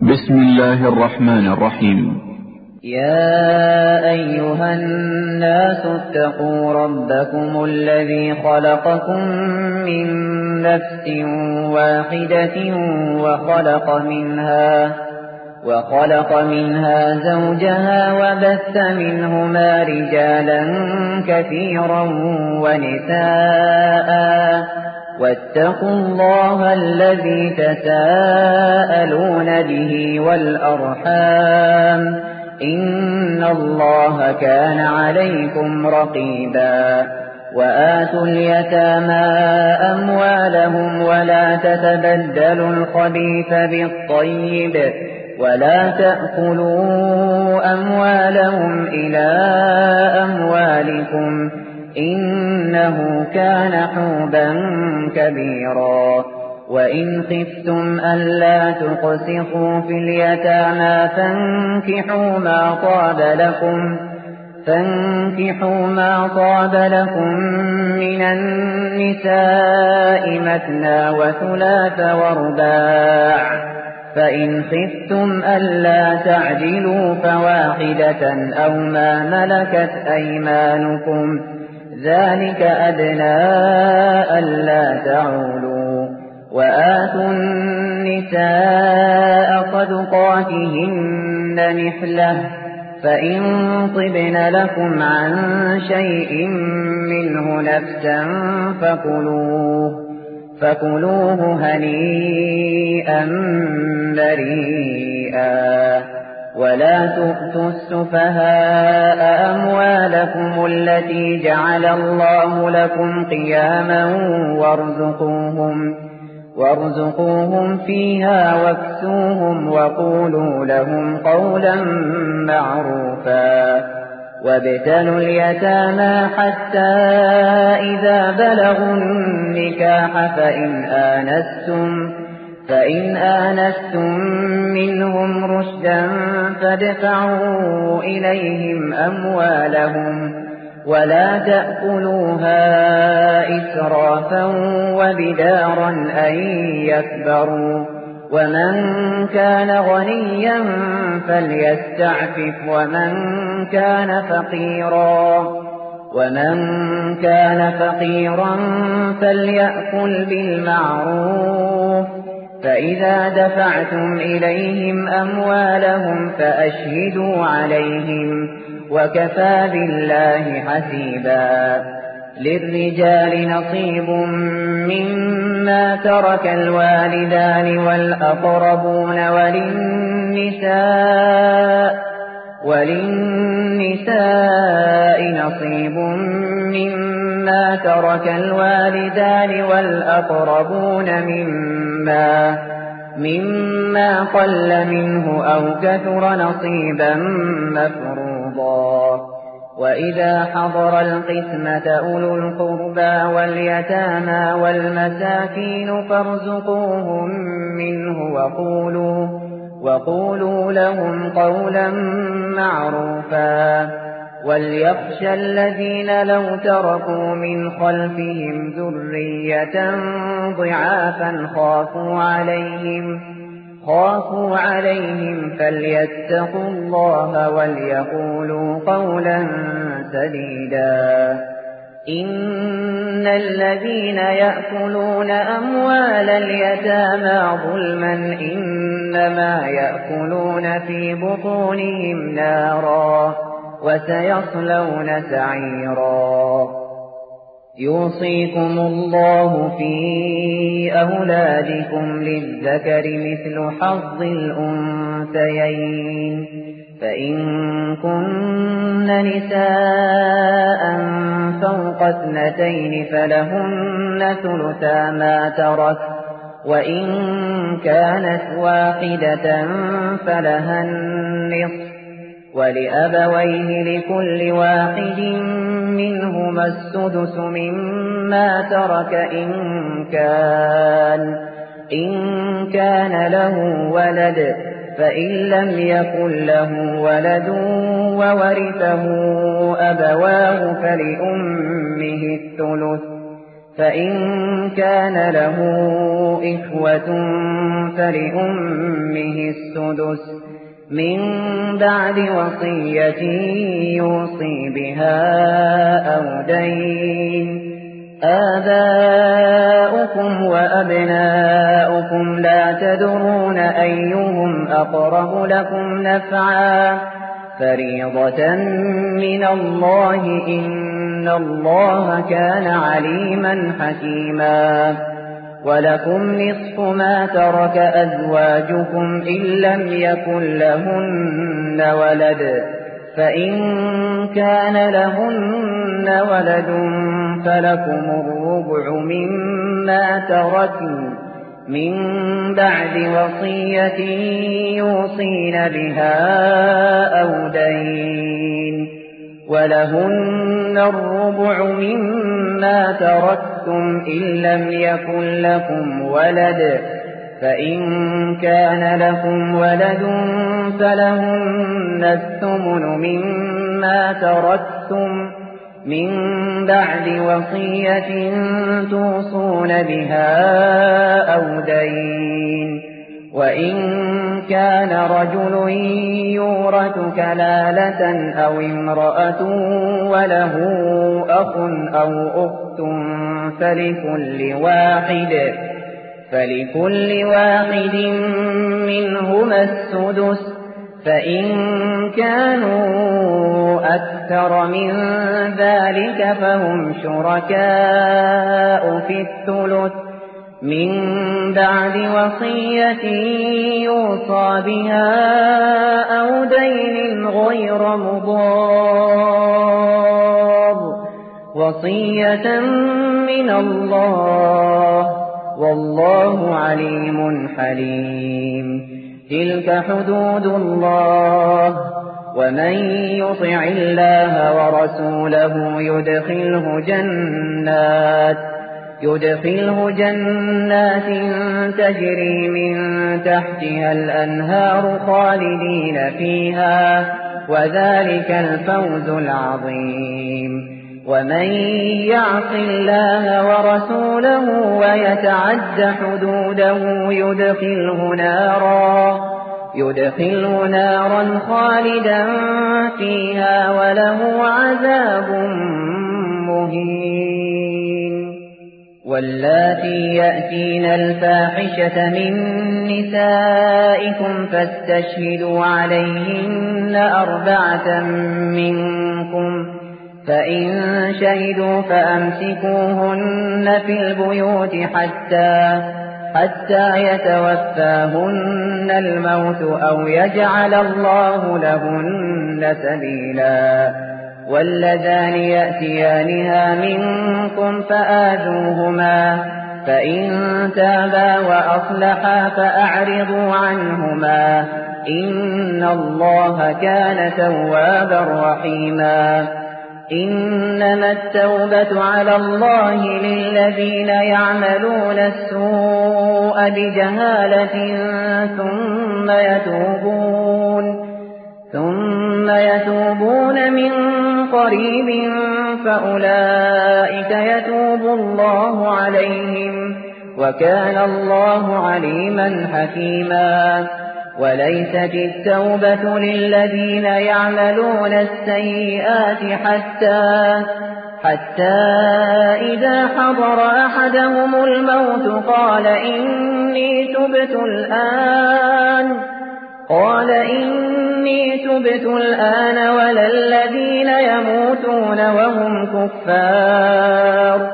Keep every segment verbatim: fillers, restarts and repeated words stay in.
بسم الله الرحمن الرحيم. يا أيها الناس اتقوا ربكم الذي خلقكم من نفس واحدة وخلق منها وخلق منها زوجها وبث منهما رجالا كثيرا ونساء واتقوا الله الذي تساءلون به والأرحام إن الله كان عليكم رقيبا. وآتوا اليتامى أموالهم ولا تتبدلوا الخبيث بالطيب ولا تأكلوا أموالهم إلى أموالكم إنه كان حوبا كبيرا. وإن خفتم ألا تقسطوا في اليتامى فانكحوا ما طاب لكم فانكحوا ما طاب لكم من النساء مثنى وثلاث ورباع فإن خفتم ألا تعدلوا فواحدة أو ما ملكت أيمانكم ذلك أدنى ألا تعولوا. وآتوا النساء صدقاتهن نحلة فإن طبن لكم عن شيء منه نفسا فكلوه فكلوه هنيئا مريئا. ولا تؤتوا السفهاء أموالكم التي جعل الله لكم قياما وارزقوهم وارزقوهم فيها واكسوهم وقولوا لهم قولا معروفا. وابتلوا اليتامى حتى إذا بلغوا النكاح فإن آنستم فإن آنستم منهم رشدا فادفعوا إليهم أموالهم ولا تأكلوها إسرافا وبدارا أن يكبروا. ومن كان غنيا فليستعفف ومن كان فقيرا ومن كان فقيرا فليأكل بالمعروف. فإذا دفعتم إليهم أموالهم فأشهدوا عليهم وكفى بالله حسيبا. للرجال نصيب مما ترك الوالدان والأقربون وللنساء وللنساء نصيب مما ترك الوالدان والأقربون مما مما قل منه أو كثر نصيبا مفروضا. وإذا حضر القسمة أولو القربى واليتامى والمساكين فارزقوهم منه وقولوا وقولوا لهم قولا معروفا. وليخشى الذين لو تركوا من خلفهم ذرية ضعافا خافوا عليهم خافوا عليهم فليتقوا الله وليقولوا قولا سديدا. إن الذين يأكلون أموال اليتامى ظلما إنما يأكلون في بطونهم نارا وسيصلون سعيرا. يوصيكم الله في أولادكم للذكر مثل حظ الأنثيين فإن كن نساء فوق اثنتين فلهن ثلثا ما ترك وإن كانت واحدة فلها النصف ولأبويه لكل واحد منهما السدس مما ترك إن كان إن كان له ولد فإن لم يكن له ولد وورثه أبواه فلأمه الثلث فإن كان له إخوة فلأمه السدس من بعد وصية يوصي بها أو دين. آباؤكم وأبناؤكم لا تدرون أيهم أقرب لكم نفعا فريضة من الله إن الله كان عليما حكيما. ولكم نصف ما ترك أزواجكم إن لم يكن لهن ولد فإن كان لهن ولد فلكم الربع مما تركن من بعد وصية يوصين بها أو دين. ولهن الربع مما تركتم إن لم يكن لكم ولد فإن كان لكم ولد فلهن الثمن مما تركتم من بعد وصية توصون بها أو دين. وإن كان رجل يورث كلالة أو امرأة وله أخ أو أخت فلكل واحد فلكل واحد منهما السدس فإن كانوا أكثر من ذلك فهم شركاء في الثلث من بعد وصية يوصى بها أو دين غير مضار وصية من الله والله عليم حليم. تلك حدود الله ومن يطع الله ورسوله يدخله جنات يدخله جنات تجري من تحتها الأنهار خالدين فيها وذلك الفوز العظيم. ومن يعص الله ورسوله ويتعد حدوده يدخله نارا يدخله نارا خالدا فيها وله عذاب مهين. واللاتي يأتين الفاحشة من نسائكم فاستشهدوا عليهن أربعة منكم فإن شهدوا فأمسكوهن في البيوت حتى حتى يتوفاهن الموت أو يجعل الله لهن سبيلا. واللذان يأتيانها منكم فآذوهما فإن تابا وأصلحا فأعرضوا عنهما إن الله كان توابا رحيما. إنما التوبة على الله للذين يعملون السوء بجهالة ثم يتوبون ثم يتوبون من قريب فأولئك يتوب الله عليهم وكان الله عليما حكيما. وليست التوبة للذين يعملون السيئات حتى حتى إذا حضر أحدهم الموت قال إني تبت الآن قال إني تبت الآن ولا الذين يموتون وهم كفار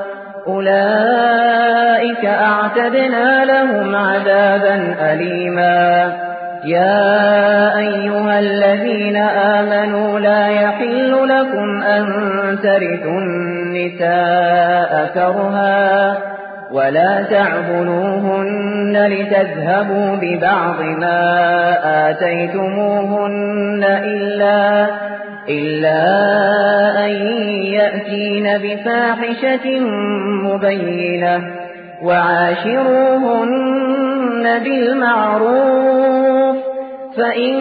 أولئك أعتدنا لهم عذابا أليما. يا أيها الذين آمنوا لا يحل لكم أن ترثوا النساء كرها ولا تعضلوهن لتذهبوا ببعض ما آتيتموهن إلا, إلا أن يأتين بفاحشة مبينة وعاشروهن بالمعروف فإن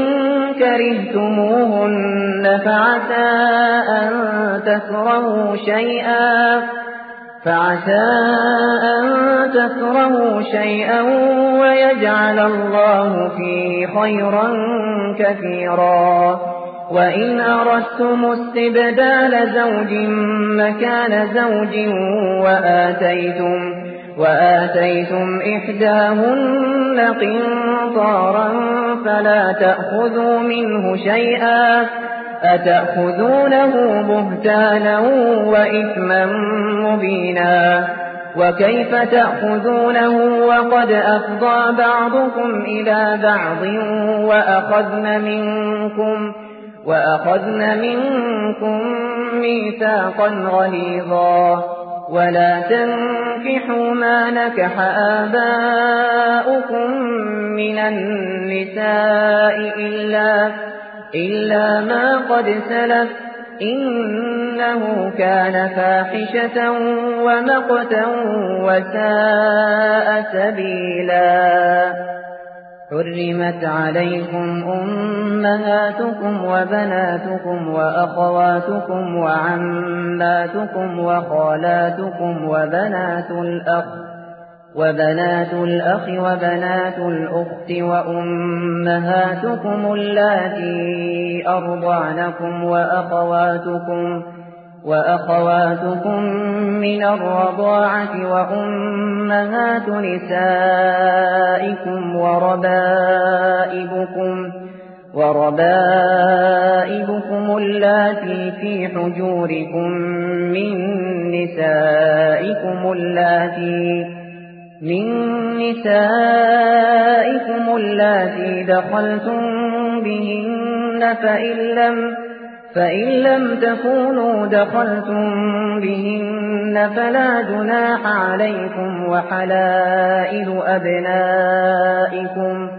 كرهتموهن فعسى أن تكرهوا شيئا فعسى أن تكرهوا شيئا ويجعل الله فيه خيرا كثيرا. وإن أردتم استبدال زوج مكان زوج وآتيتم, وآتيتم إحداهن قنطارا فلا تأخذوا منه شيئا أتأخذونه بهتانا وإثما مبينا. وكيف تأخذونه وقد أفضى بعضكم إلى بعض وأخذن منكم, وأخذن منكم ميثاقا غليظا. ولا تنكحوا ما نكح آباؤكم من النساء إلا, إلا ما قد سلف إنه كان فاحشة ومقتا وساء سبيلا. حرمت عليكم أمهاتكم وبناتكم وأخواتكم وعماتكم وخالاتكم وبنات الأخ وبنات الأخ وبنات الأخت وأمهاتكم اللاتي أرضعنكم وأخواتكم وأخواتكم من الرضاعة وأمهات نسائكم وربائبكم وربائبكم اللاتي في حجوركم من نسائكم اللاتي من نسائكم اللاتي دخلتم بهن فإن لم فإن لم تكونوا دخلتم بهن فلا جناح عليكم وحلائل أبنائكم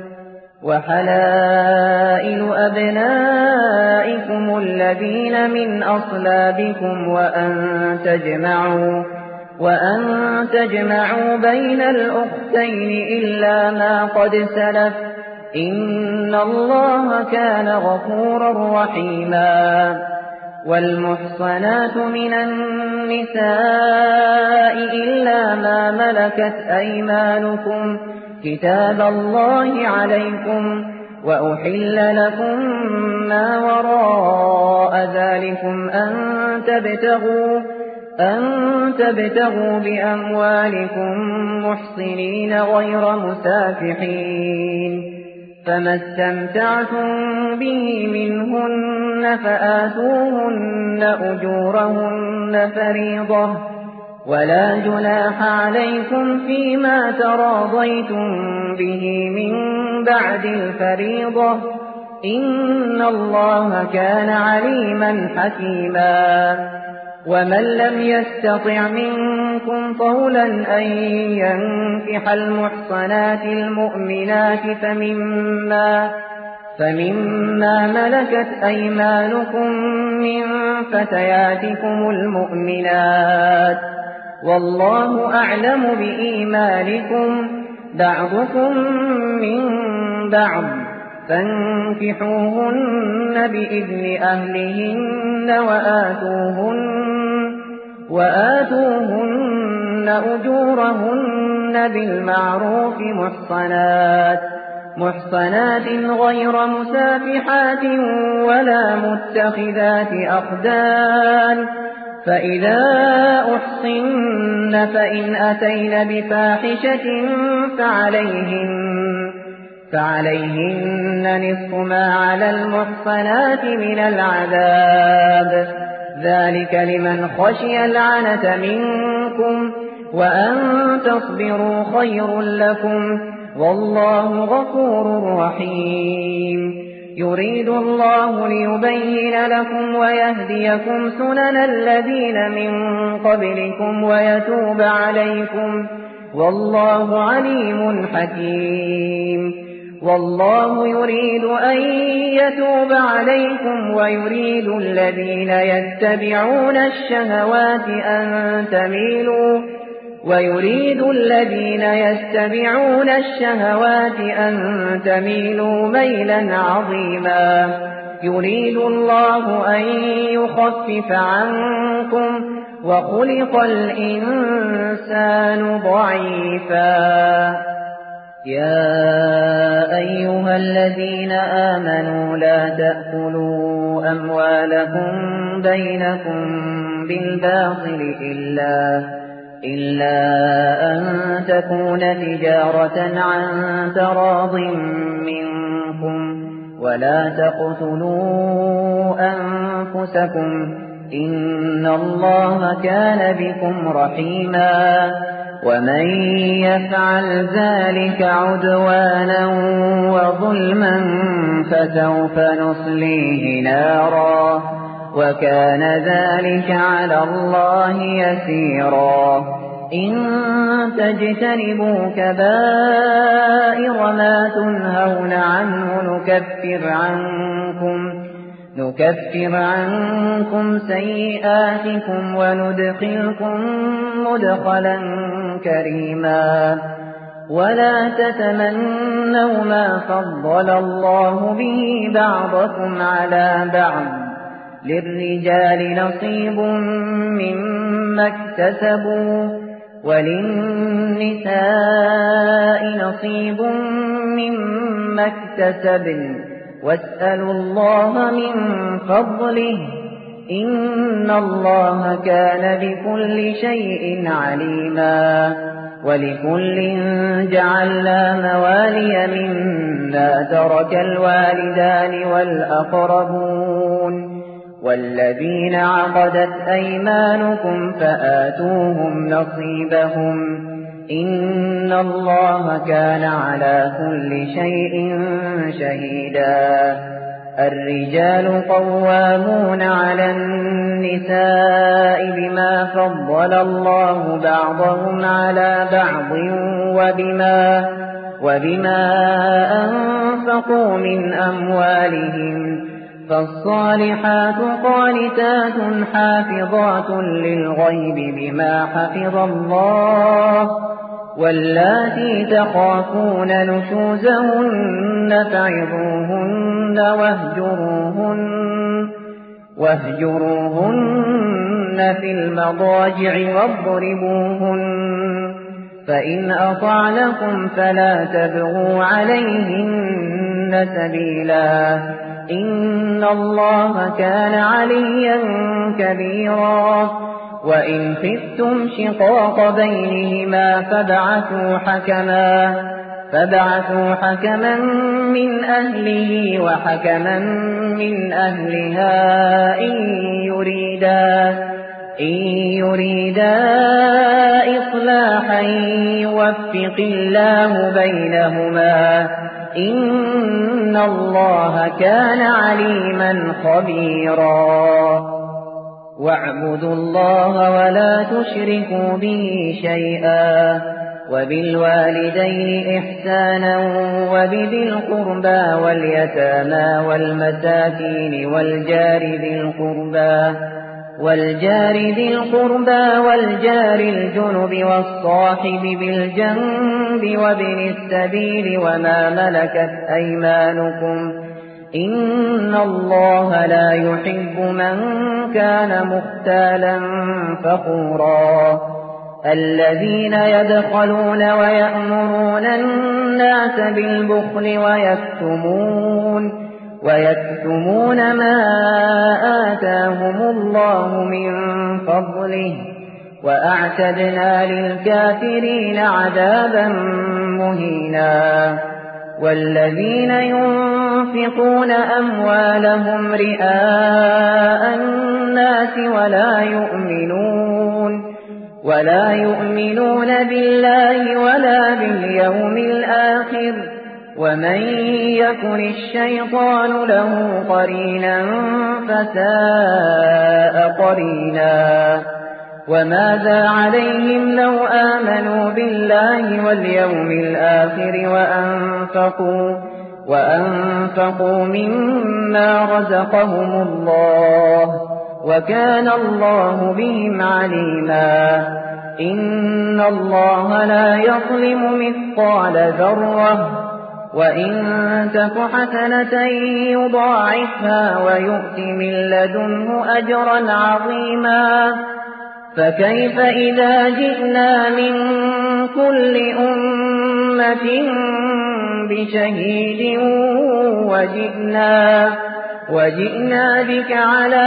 وحلائل أبنائكم الذين من أصلابكم وأن تجمعوا وأن تجمعوا بين الأختين إلا ما قد سلف إن الله كان غفورا رحيما. والمحصنات من النساء إلا ما ملكت أيمانكم كتاب الله عليكم وأحل لكم ما وراء ذلكم أن تبتغوا أن تبتغوا بأموالكم محصنين غير مسافحين. فما استمتعتم به منهن فآتوهن أجورهن فريضة ولا جناح عليكم فيما تراضيتم به من بعد الفريضة إن الله كان عليما حكيما. ومن لم يستطع منكم طولا أن ينكح المحصنات المؤمنات فمما, فمما ملكت أيمانكم من فتياتكم المؤمنات والله أعلم بإيمانكم بعضكم من بعض فانكحوهن بإذن أهلهن وآتوهن وآتوهن أجورهن بالمعروف محصنات محصنات غير مسافحات ولا متخذات أخدان. فإذا أحصن فإن أتين بفاحشة فعليهن فعليهن نصف ما على المحصنات من العذاب ذلك لمن خشي العنة منكم وأن تصبروا خير لكم والله غفور رحيم. يريد الله ليبين لكم ويهديكم سنن الذين من قبلكم ويتوب عليكم والله عليم حكيم. والله يريد أن يتوب عليكم ويريد الذين يتبعون الشهوات أن تميلوا ويريد الذين يتبعون الشهوات أن تميلوا ميلا عظيما. يريد الله أن يخفف عنكم وخلق الإنسان ضعيفا. يا أيها الذين آمنوا لا تأكلوا أموالكم بينكم بالباطل إلا, إلا أن تكون تجارة عن تراض منكم ولا تقتلوا أنفسكم إن الله كان بكم رحيما. ومن يفعل ذلك عدوانا وظلما فسوف نصليه نارا وكان ذلك على الله يسيرا. إن تجتنبوا كبائر ما تنهون عنه نكفر عنكم نكفر عنكم سيئاتكم وندخلكم مدخلا كريما. ولا تتمنوا ما فضل الله به بعضكم على بعض للرجال نصيب مما اكتسبوا وللنساء نصيب مما اكتسبن واسألوا الله من فضله إن الله كان بكل شيء عليما. ولكل جعلنا موالي مما ترك الوالدان والأقربون والذين عقدت أيمانكم فآتوهم نصيبهم إن الله كان على كل شيء شهيدا. الرجال قوامون على النساء بما فضل الله بعضهم على بعض وبما, وبما أنفقوا من أموالهم فالصالحات قانتات حافظات للغيب بما حفظ الله واللاتي تخافون نشوزهن فعظوهن واهجروهن, واهجروهن في المضاجع واضربوهن فإن أطعنكم فلا تبغوا عليهن سبيلا إن الله كان عليا كبيرا. وإن خفتم شقاق بينهما فابعثوا حكما, فابعثوا حكما من أهله وحكما من أهلها إن يريدا, إن يريدا إصلاحا يوفق الله بينهما إن الله كان عليما خبيرا. واعبدوا الله ولا تشركوا به شيئا وبالوالدين إحسانا وبذي القربى واليتامى والمساكين والجار ذي القربى والجار ذي القربى والجار الجنب والصاحب بالجنب وابن السبيل وما ملكت أيمانكم إن الله لا يحب من كان مختالا فخورا. الذين يبخلون ويأمرون الناس بالبخل ويكتمون ويكتمون ما آتاهم الله من فضله وأعتدنا للكافرين عذابا مهينا. والذين ينفقون أموالهم رئاء الناس ولا يؤمنون ولا يؤمنون بالله ولا باليوم الآخر ومن يكن الشيطان له قرينا فساء قرينا. وماذا عليهم لو آمنوا بالله واليوم الآخر وأنفقوا, وأنفقوا مما رزقهم الله وكان الله بهم عليما. إن الله لا يظلم مثقال ذرة وإن تك حسنة يضاعفها ويؤت من لدنه أجرا عظيما. فكيف إذا جئنا من كل أمة بشهيد وجئنا, وجئنا بك على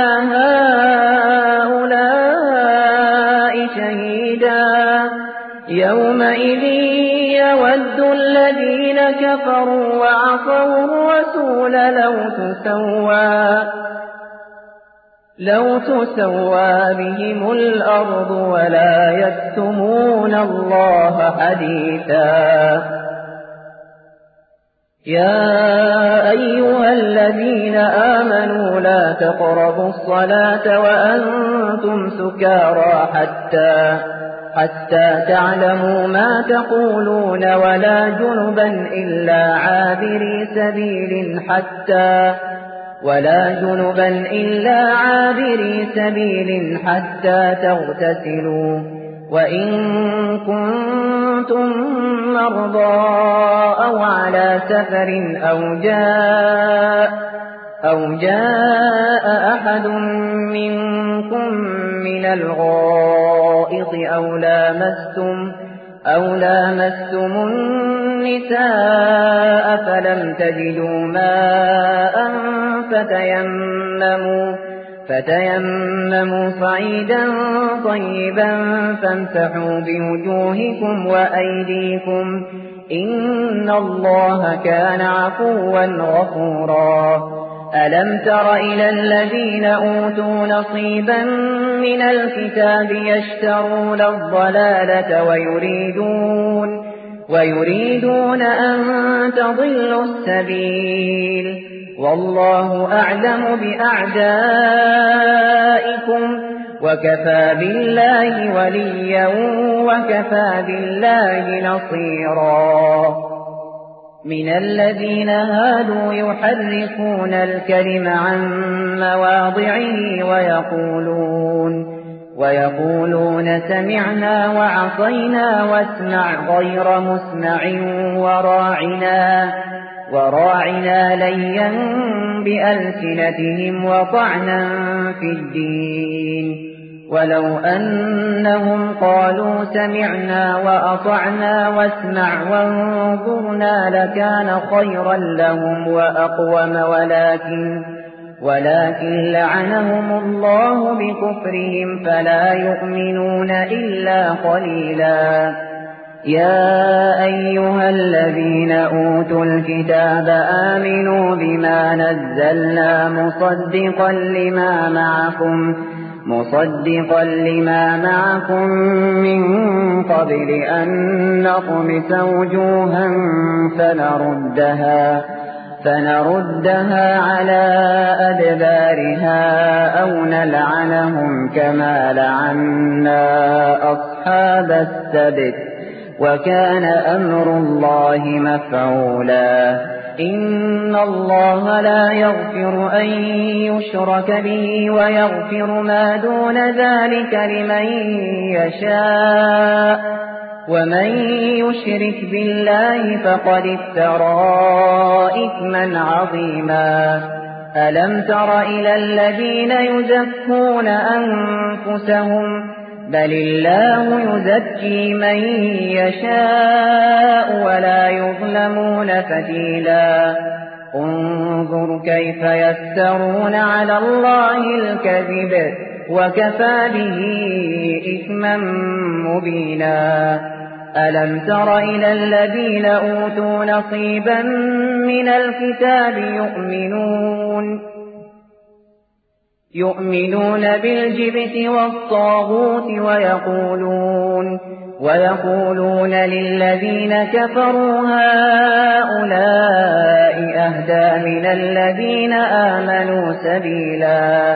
هؤلاء شهيدا يومئذ يود الذين كفروا وعصوا الرسول لو تسوى لو تسوى بهم الأرض ولا يكتمون الله حديثا. يا أيها الذين آمنوا لا تقربوا الصلاة وأنتم سكارى حتى حتى تعلموا ما تقولون ولا جنبا إلا عابري سبيل حتى ولا جنبا إلا عابري سبيل حتى تغتسلوا وإن كنتم مرضى أو على سفر أو جاء أو جاء أحد منكم من الغائط أو لامستم أو لامستم النساء فلم تجدوا ماء فتيمموا فتيمموا صعيدا طيبا فامسحوا بوجوهكم وأيديكم إن الله كان عفوا غفورا. ألم تر إلى الذين أوتوا نصيبا من الكتاب يشترون الضلالة ويريدون ويريدون أن تضلوا السبيل والله أعلم بأعدائكم وكفى بالله وليا وكفى بالله نصيرا. من الذين هادوا يحرفون الكلم عن مواضعه ويقولون ويقولون سمعنا وعصينا واسمع غير مسمع وراعنا وراعنا ليا بألسنتهم وطعنا في الدين ولو أنهم قالوا سمعنا وأطعنا واسمع وانظرنا لكان خيرا لهم وأقوم ولكن ولكن لعنهم الله بكفرهم فلا يؤمنون إلا قليلا. يا أيها الذين أوتوا الكتاب آمنوا بما نزلنا مصدقا لما معكم مصدقا لما معكم من قبل أن نطمس وجوها فنردها فنردها على أدبارها أو نلعنهم كما لعنا أصحاب السبت وكان أمر الله مفعولا. إن الله لا يغفر أن يشرك به ويغفر ما دون ذلك لمن يشاء ومن يشرك بالله فقد افترى إثما عظيما. ألم تر إلى الذين يزكون أنفسهم بل الله يزكي من يشاء ولا يظلمون فتيلا. انظر كيف يفترون على الله الكذب وكفى به إثما مبينا. ألم تر إلى الذين أوتوا نصيبا من الكتاب يؤمنون يؤمنون بالجبت والطاغوت ويقولون ويقولون للذين كفروا هؤلاء أهدى من الذين آمنوا سبيلا.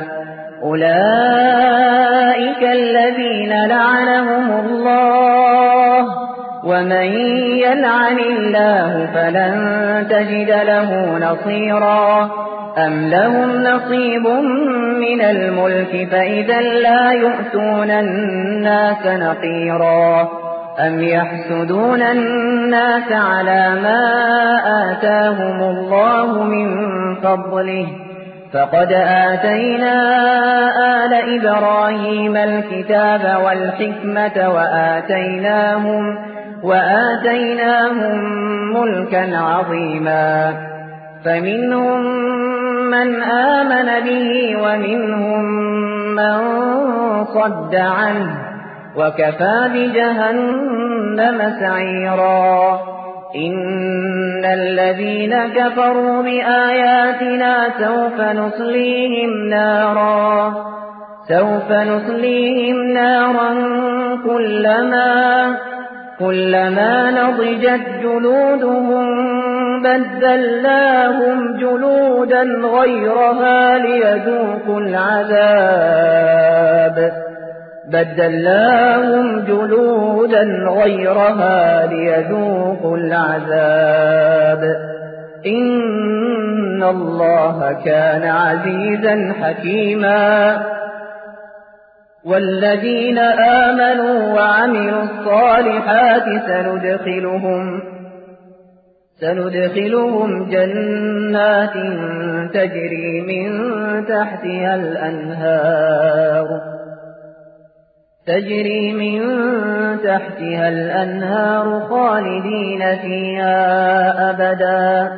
أولئك الذين لعنهم الله ومن يلعن الله فلن تجد له نصيرا. أم لهم نصيب من الملك فإذا لا يؤتون الناس نقيرا. أم يحسدون الناس على ما آتاهم الله من فضله فقد آتينا آل إبراهيم الكتاب والحكمة وآتيناهم, وآتيناهم ملكا عظيما فمنهم من آمن به ومنهم من صد عنه وكفى بجهنم سعيرا إن الذين كفروا بآياتنا سوف نصليهم نارا سوف نصليهم نارا كلما كلما نضجت جلودهم بدلناهم جلودا غيرها ليذوقوا العذاب بدلناهم جلودا غيرها ليذوقوا العذاب إن الله كان عزيزا حكيما والذين آمنوا وعملوا الصالحات سندخلهم سندخلهم جنات تجري من تحتها الأنهار تجري من تحتها الأنهار خالدين فيها أبدا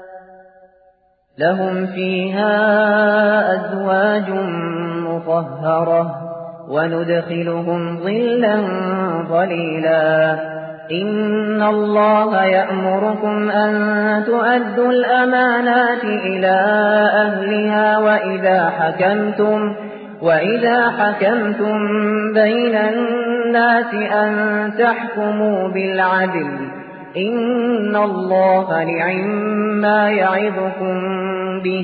لهم فيها أزواج مطهرة وندخلهم ظلا ظليلا إن الله يأمركم أن تؤدوا الأمانات إلى أهلها وإذا حكمتم وإذا حكمتم بين الناس أن تحكموا بالعدل إن الله نعما يعظكم به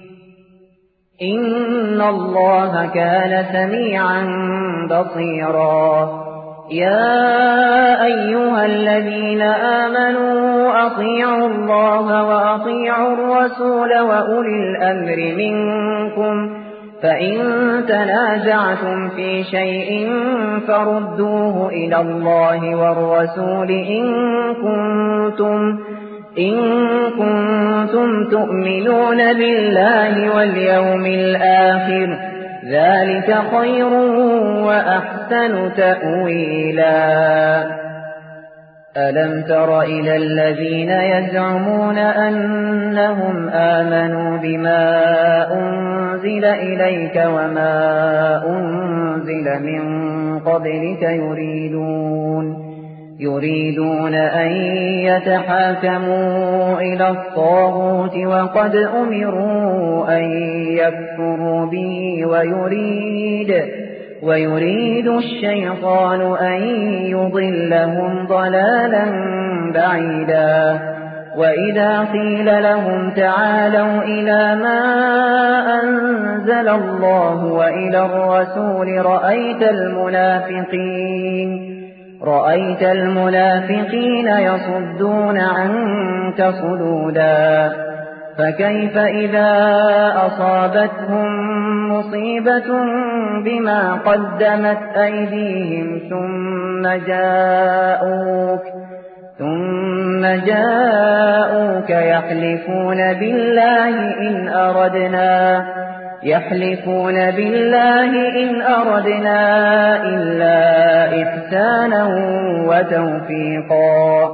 إن الله كان سميعا بصيرا يا أيها الذين آمنوا أطيعوا الله وأطيعوا الرسول وأولي الأمر منكم فإن تنازعتم في شيء فردوه إلى الله والرسول إن كنتم, إن كنتم تؤمنون بالله واليوم الآخر ذلك خير وأحسن تأويلا ألم تر إلى الذين يزعمون أنهم آمنوا بما أنزل إليك وما أنزل من قبلك يريدون يريدون أن يتحاكموا إلى الطاغوت وقد أمروا أن يكفروا به ويريد ويريد الشيطان أن يضلهم ضلالا بعيدا وإذا قيل لهم تعالوا إلى ما أنزل الله وإلى الرسول رأيت المنافقين رأيت المنافقين يصدون عنك صدودا فكيف إذا أصابتهم مصيبة بما قدمت أيديهم ثم جاءوك ثم جاءوك يحلفون بالله إن أردنا يحلفون بالله إن أردنا إلا إحسانا وتوفيقا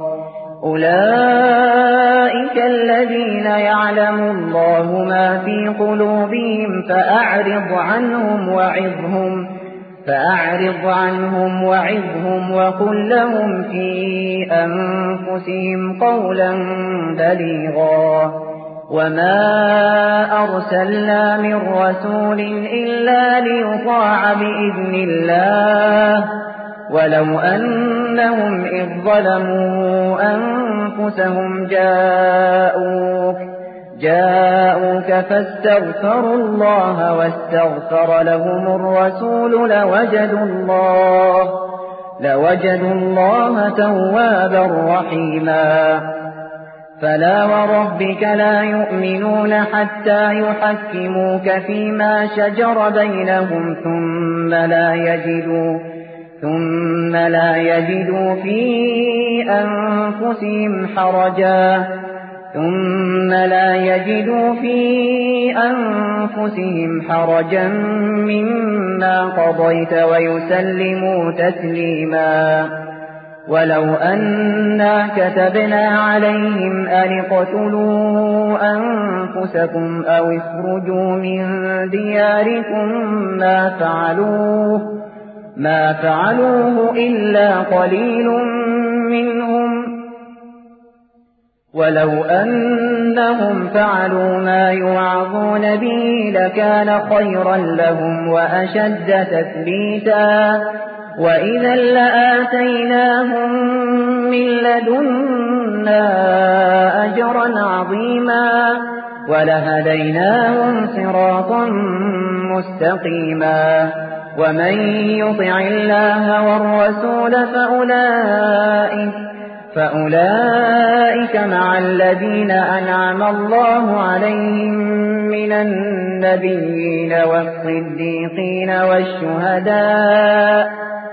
أولئك الذين يعلم الله ما في قلوبهم فأعرض عنهم وعظهم فأعرض عنهم وعظهم وقل لهم في أنفسهم قولا بليغا وما أرسلنا من رسول إلا ليطاع بإذن الله ولو أنهم إذ ظلموا أنفسهم جاءوك جاءوك فاستغفروا الله واستغفر لهم الرسول لوجدوا الله لوجدوا الله توابا رحيما فلا وربك لا يؤمنون حتى يحكموك فيما شجر بينهم ثم لا يجدوا ثم لا يجدوا في أنفسهم حرجا ثم لا يجدوا في أنفسهم حرجا مما قضيت ويسلموا تسليما ولو أنا كتبنا عليهم أن اقتلوا أنفسكم أو اخرجوا من دياركم ما فعلوه ما فعلوه إلا قليل منهم ولو أنهم فعلوا ما يوعظون به لكان خيرا لهم وأشد تثبيتا وإذا لآتيناهم من لدنا أجرا عظيما ولهديناهم صراطا مستقيما ومن يطع الله والرسول فأولئك فأولئك مع الذين أنعم الله عليهم من النبيين والصديقين والشهداء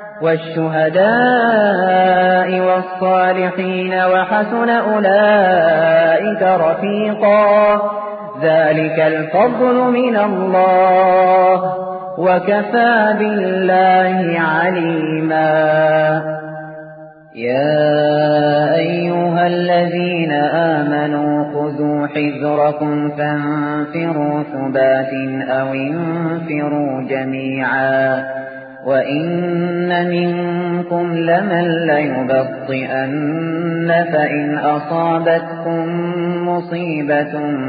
والشهداء والصالحين وحسن أولئك رفيقا ذلك الفضل من الله وكفى بالله عليما يا أيها الذين آمنوا خذوا حذركم فانفروا ثبات أو انفروا جميعا وإن منكم لمن ليبطئن فإن أصابتكم مصيبة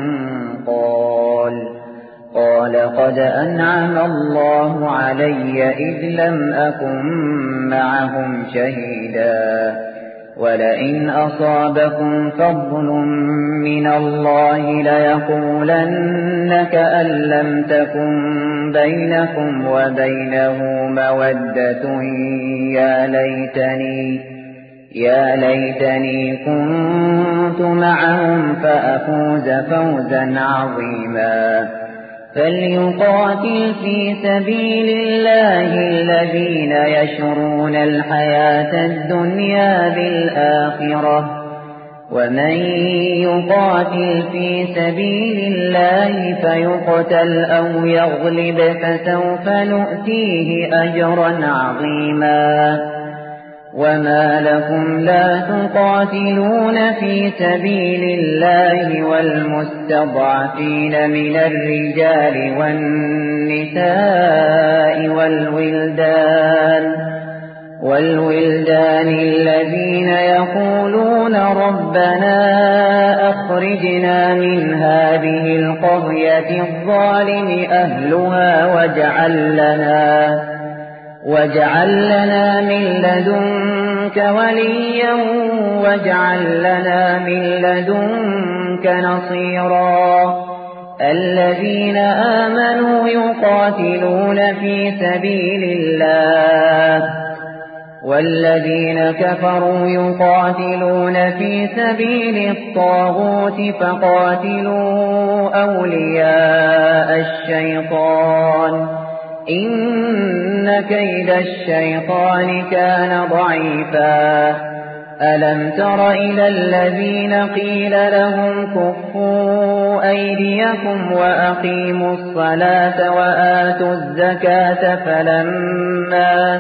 قال قال قد أنعم الله علي إذ لم أكن معهم شهيدا ولئن أصابكم فضل من الله ليقولن كأن لم تكن بينكم وبينه مودة يا ليتني يا ليتني كنت معهم فأفوز فوزا عظيما فليقاتل في سبيل الله الذين يشرون الحياة الدنيا بالآخرة ومن يقاتل في سبيل الله فيقتل أو يغلب فسوف نؤتيه أجرا عظيما وما لكم لا تقاتلون في سبيل الله والمستضعفين من الرجال والنساء والولدان والولدان الذين يقولون ربنا أخرجنا من هذه القرية الظالم أهلها واجعل لنا واجعل لنا من لدنك وليا واجعل لنا من لدنك نصيرا الذين آمنوا يقاتلون في سبيل الله والذين كفروا يقاتلون في سبيل الطاغوت فقاتلوا أولياء الشيطان إن كيد الشيطان كان ضعيفا ألم تر إلى الذين قيل لهم كفوا أيديكم وأقيموا الصلاة وآتوا الزكاة فلما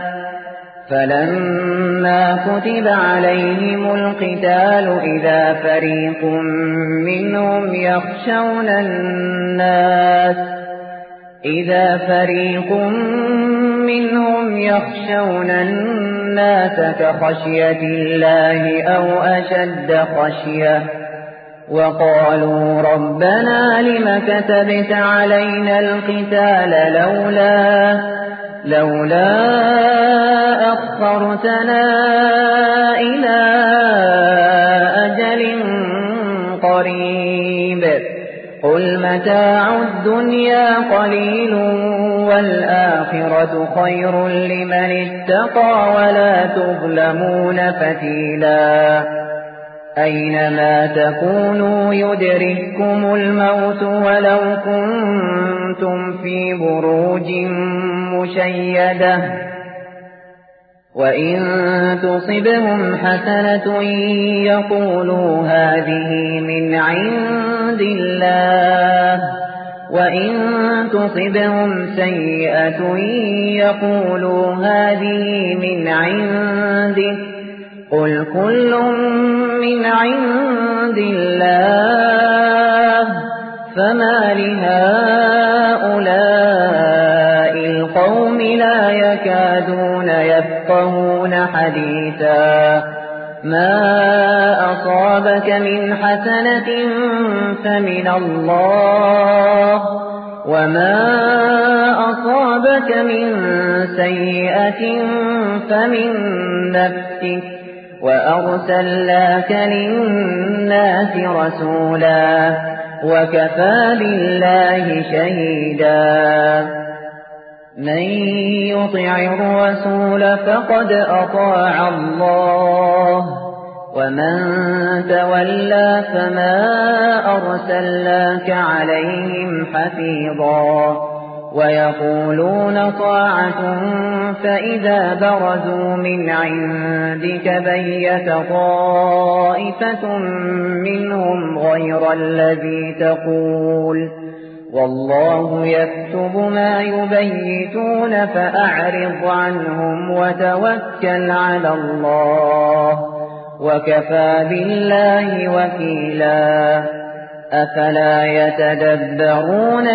فلما كتب عليهم القتال إذا فريق منهم يخشون الناس إذا فريق منهم يخشون الناس كخشية الله أو أشد خشية وقالوا ربنا لم كتبت علينا القتال لولا لولا أخرتنا إلى أجل قريب قل متاع الدنيا قليل والآخرة خير لمن اتقى ولا تظلمون فتيلا أينما تكونوا يدرككم الموت ولو كنتم في بروج مشيدة وإن تصبهم حسنة يقولوا هذه من عند الله وإن تصبهم سيئة يقولوا هذه من عندك قل كل من عند الله فما لهؤلاء القوم لا يكادون يفقهون حديثا ما أصابك من حسنة فمن الله وما أصابك من سيئة فمن نفسك وأرسلناك للناس رسولا وكفى بالله شهيدا من يطع الرسول فقد أطاع الله ومن تولى فما أرسلناك عليهم حفيظا ويقولون طاعة فإذا برزوا من عندك بيت طائفة منهم غير الذي تقول والله يكتب ما يبيتون فأعرض عنهم وتوكل على الله وكفى بالله وكيلا أفلا يتدبرون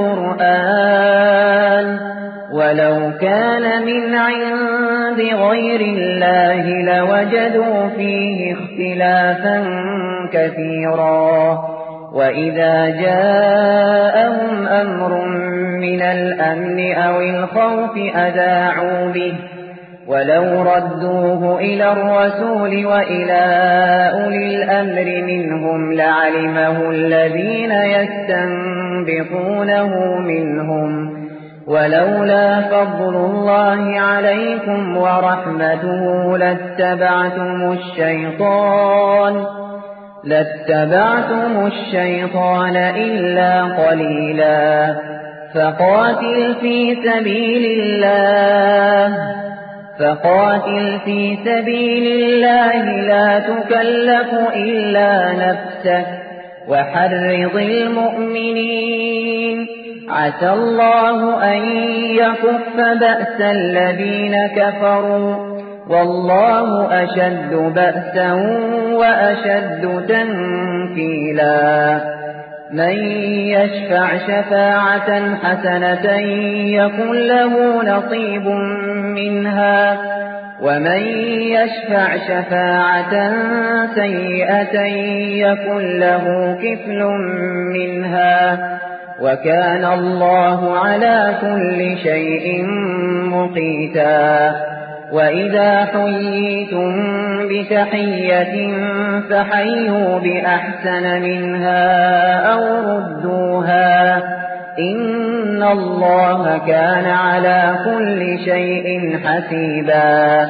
القرآن ولو كان من عند غير الله لوجدوا فيه اختلافا كثيرا وإذا جاءهم أمر من الأمن أو الخوف أذاعوا به ولو ردوه إلى الرسول وإلى أولي الأمر منهم لعلمه الذين يستنبطونه منهم ولولا فضل الله عليكم ورحمته لاتبعتم الشيطان لاتبعتم الشيطان إلا قليلا فقاتل في سبيل الله فقاتل في سبيل الله لا تكلف إلا نفسك وحرض المؤمنين عسى الله أن يكف بأس الذين كفروا والله أشد بأسا وأشد تنكيلا من يشفع شفاعة حسنة يكن له نصيب منها ومن يشفع شفاعة سيئة يكن له كفل منها وكان الله على كل شيء مقيتا وإذا حييتم بتحية فحيوا بأحسن منها أو ردوها إن الله كان على كل شيء حسيبا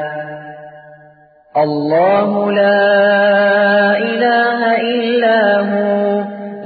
الله لا إله إلا هو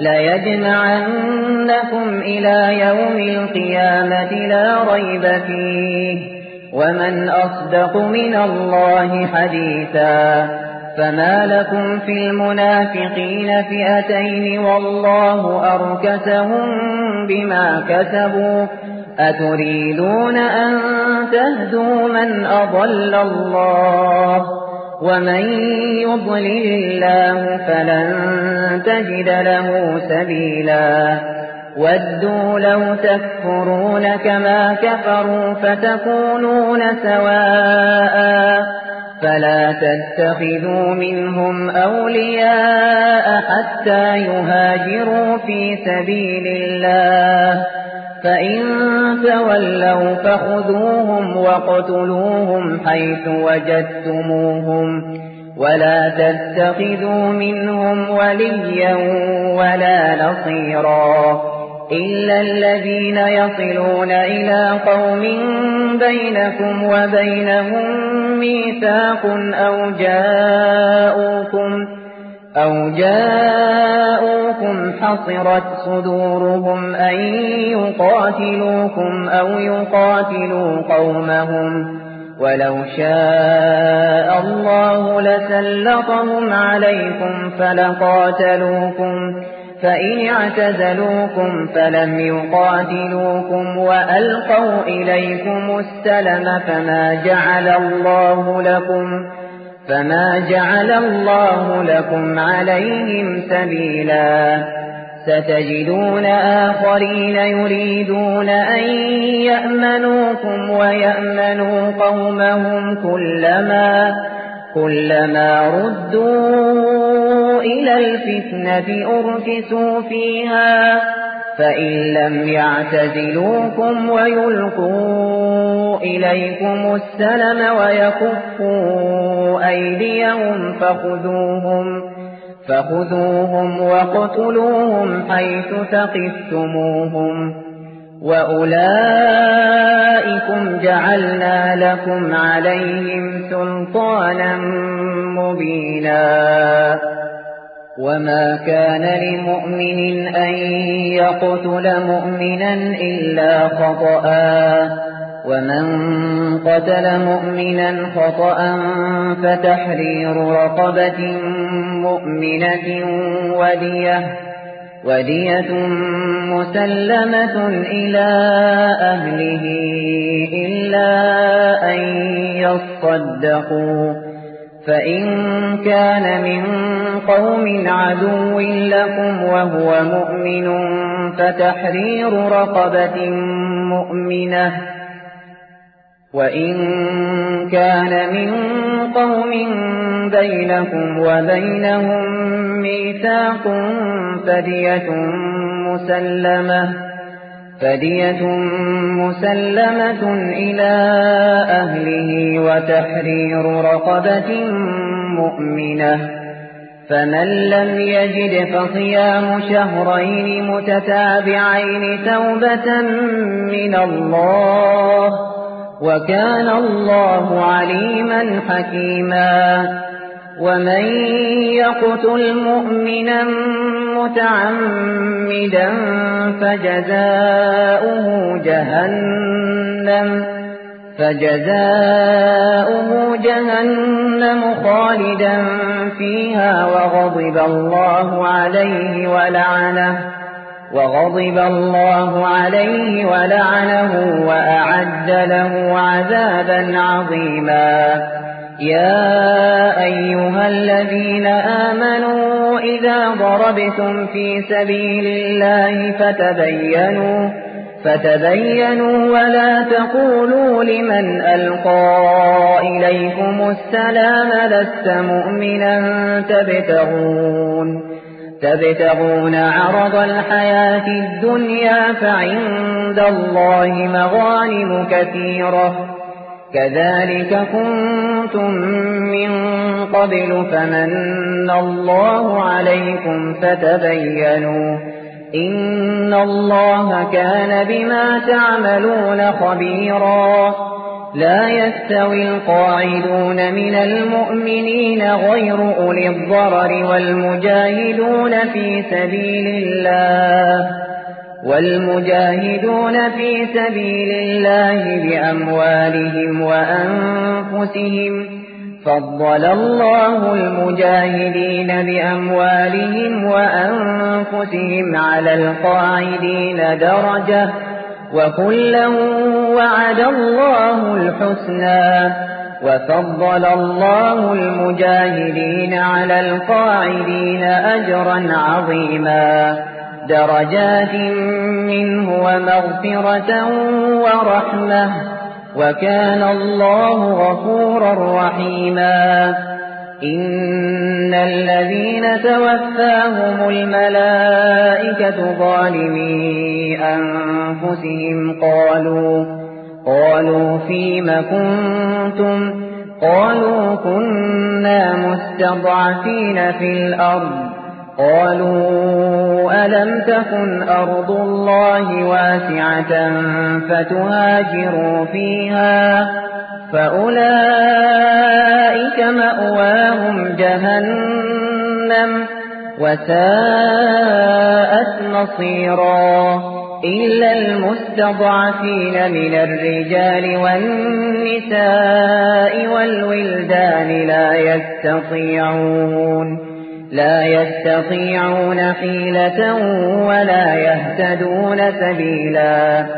ليجمعنكم إلى يوم القيامة لا ريب فيه ومن أصدق من الله حديثا فما لكم في المنافقين فئتين والله أركسهم بما كسبوا أتريدون أن تهدوا من أضل الله ومن يضلل الله فلن تجد له سبيلا ودوا لو تكفرون كما كفروا فتكونون سواء فلا تتخذوا منهم أولياء حتى يهاجروا في سبيل الله فإن تولوا فخذوهم واقتلوهم حيث وجدتموهم ولا تتخذوا منهم وليا ولا نصيرا إلا الذين يصلون إلى قوم بينكم وبينهم ميثاق أو جاءوكم أو جاءوكم حصرت صدورهم أن يقاتلوكم أو يقاتلوا قومهم ولو شاء الله لسلطهم عليكم فلقاتلوكم فإن اعتزلوكم فلم يقاتلوكم وألقوا إليكم السلم فما جعل الله لكم فما جعل الله لكم عليهم سبيلا ستجدون آخرين يريدون أن يأمنوكم ويأمنوا قومهم كلما كلما ردوا إلى الفتنة أركسوا فيها فإن لم يعتزلوكم ويلقوا إليكم السلم ويكفوا أيديهم فخذوهم فخذوهم وقتلوهم حيث ثقفتموهم وأولئكم جعلنا لكم عليهم سلطانا مبينا وما كان لمؤمن أن يقتل مؤمنا إلا خطأ ومن قتل مؤمنا خطأ فتحرير رقبة مؤمنة ودية ودية مسلمة إلى أهله إلا أن يصدقوا فإن كان من قوم عدو لكم وهو مؤمن فتحرير رقبة مؤمنة وإن كان من قوم بينكم وبينهم ميثاق فدية مسلمة فدية مسلمة إلى أهله وتحرير رقبة مؤمنة فمن لم يجد فصيام شهرين متتابعين توبة من الله وكان الله عليما حكيما ومن يقتل مؤمنا متعمدا فجزاؤه جهنم فجزاؤه جهنم خالدا فيها وغضب الله عليه ولعنه وغضب الله عليه ولعنه وأعد له عذابا عظيما يا أيها الذين آمنوا إذا ضربتم في سبيل الله فتبينوا فتبينوا ولا تقولوا لمن ألقى إليكم السلام لست مؤمنا تبتغون تبتغون عرض الحياة الدنيا فعند الله مغانم كثيرة كذلك كنتم من قبل فمن الله عليكم فتبينوا إن الله كان بما تعملون خبيرا لا يستوي القاعدون من المؤمنين غير أولي الضرر والمجاهدون في سبيل الله والمجاهدون في سبيل الله بأموالهم وأنفسهم فضل الله المجاهدين بأموالهم وأنفسهم على القاعدين درجة وكلا وعد الله الحسنى وفضل الله المجاهدين على القاعدين أجرا عظيما درجات منه ومغفرة ورحمة وكان الله غفورا رحيما إن الذين توفاهم الملائكة ظالمي أنفسهم قالوا قالوا فيم كنتم قالوا كنا مستضعفين في الأرض قالوا ألم تكن أرض الله واسعة فتهاجروا فيها فأولئك مأواهم جهنم وساءت مصيرا إلا المستضعفين من الرجال والنساء والولدان لا يستطيعون لا يستطيعون حيلة ولا يهتدون سبيلا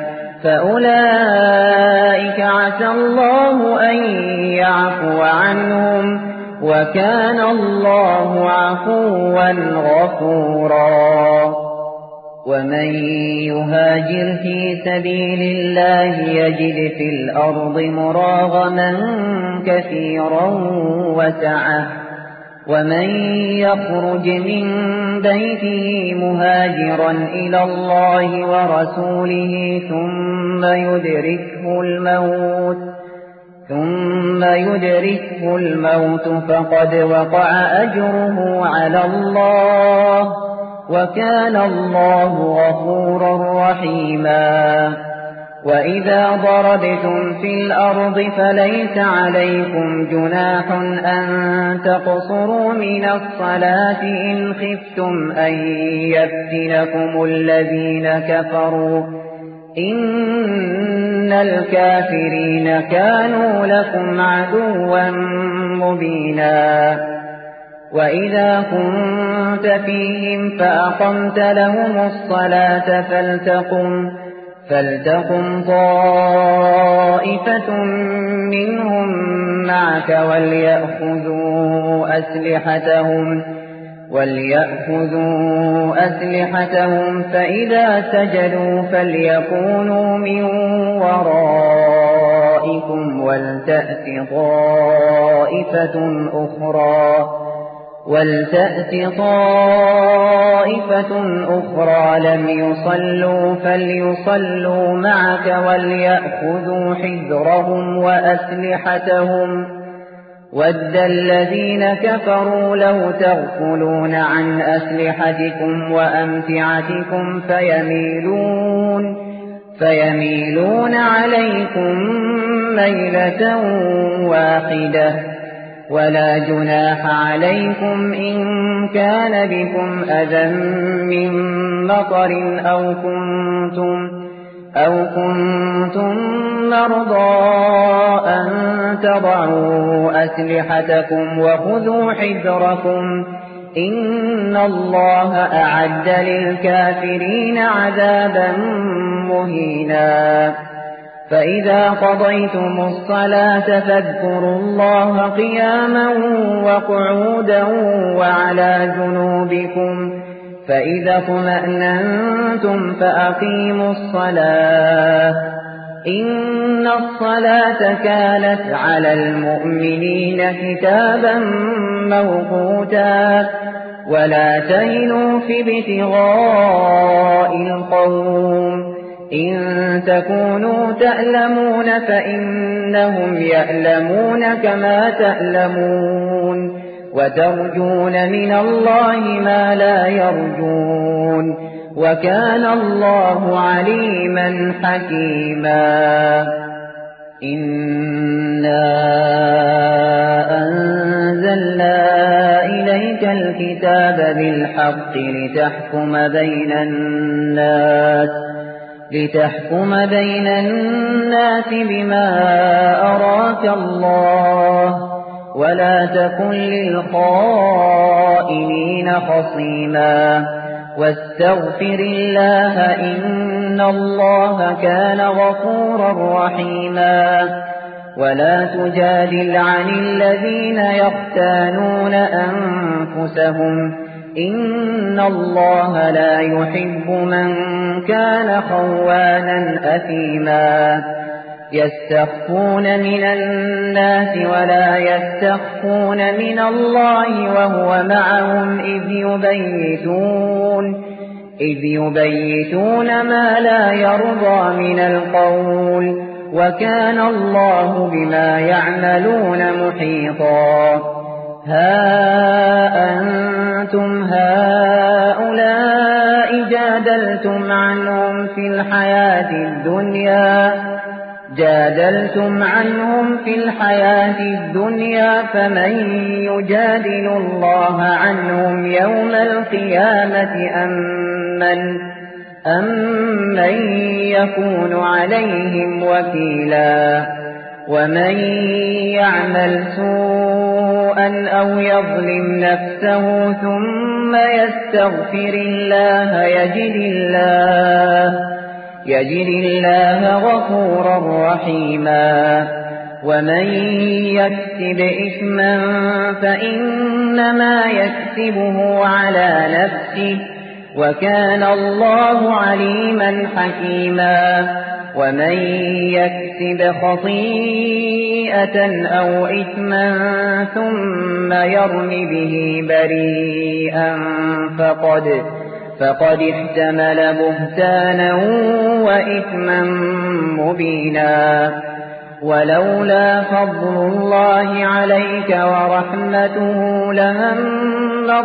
فأولئك عسى الله أن يعفو عنهم وكان الله عفوا غفورا ومن يهاجر في سبيل الله يجد في الأرض مراغما كثيرا وسعة ومن يخرج من بيته مهاجرا إلى الله ورسوله ثم يدركه الموت ثم يدركه الموت فقد وقع أجره على الله وكان الله غفورا رحيما وإذا ضربتم في الأرض فليس عليكم جناح أن تقصروا من الصلاة إن خفتم أن يفتنكم الذين كفروا إن الكافرين كانوا لكم عدوا مبينا وإذا كنت فيهم فأقمت لهم الصلاة فلتقم فلتقم طائفة منهم معك وليأخذوا أسلحتهم وليأخذوا أسلحتهم فإذا سجدوا فليكونوا من ورائكم ولتأت طائفة أخرى ولتأت طائفة أخرى لم يصلوا فليصلوا معك وليأخذوا حذرهم وأسلحتهم ود الذين كفروا لو تغفلون عن أسلحتكم وأمتعتكم فيميلون فيميلون عليكم ميلة واحدة ولا جناح عليكم إن كان بكم أذى من مطر أو كنتم أو كنتم مرضى أن تضعوا أسلحتكم وخذوا حذركم إن الله أعد للكافرين عذابا مهينا فإذا قضيتم الصلاة فاذكروا الله قياما وقعودا وعلى جنوبكم فإذا اطمأننتم فأقيموا الصلاة إن الصلاة كانت على المؤمنين كتابا موقوتا ولا تهنوا في ابتغاء القوم إن تكونوا تألمون فإنهم يألمون كما تألمون وترجون من الله ما لا يرجون وكان الله عليما حكيما إنا أنزلنا إليك الكتاب بالحق لتحكم بين الناس لتحكم بين الناس بما أراك الله ولا تكن للخائنين خصيما واستغفر الله إن الله كان غفورا رحيما ولا تجادل عن الذين يختانون أنفسهم إن الله لا يحب من كان خوانا أثيما يستخفون من الناس ولا يستخفون من الله وهو معهم إذ يبيتون إذ يبيتون ما لا يرضى من القول وكان الله بما يعملون محيطا ها أنتم هؤلاء جادلتم عنهم في الحياة الدنيا جادلتم عنهم في الحياة الدنيا فمن يجادل الله عنهم يوم القيامة أم من, أَمَّن يَكُونُ عَلَيْهِمْ وَكِيلًا وَمَن يَعْمَلْ سُوءًا أَوْ يَظْلِمْ نَفْسَهُ ثُمَّ يَسْتَغْفِرِ اللَّهَ يَجِدِ اللَّهَ يَجِدِ اللَّهَ غَفُورًا رَّحِيمًا وَمَن يَكْسِبْ إِثْمًا فَإِنَّمَا يَكْسِبُهُ عَلَى نَفْسِهِ وَكَانَ اللَّهُ عَلِيمًا حَكِيمًا وَمَن يَكْسِبْ خَطِيئَةً أَوْ إِثْمًا ثُمَّ يَرْمِ بِهِ بَرِيئًا فَقَدْ فَقَدِ احْتَمَلَ بُهْتَانًا وَإِثْمًا مُّبِينًا وَلَوْلَا فَضْلُ اللَّهِ عَلَيْكَ وَرَحْمَتُهُ لَهَمَّت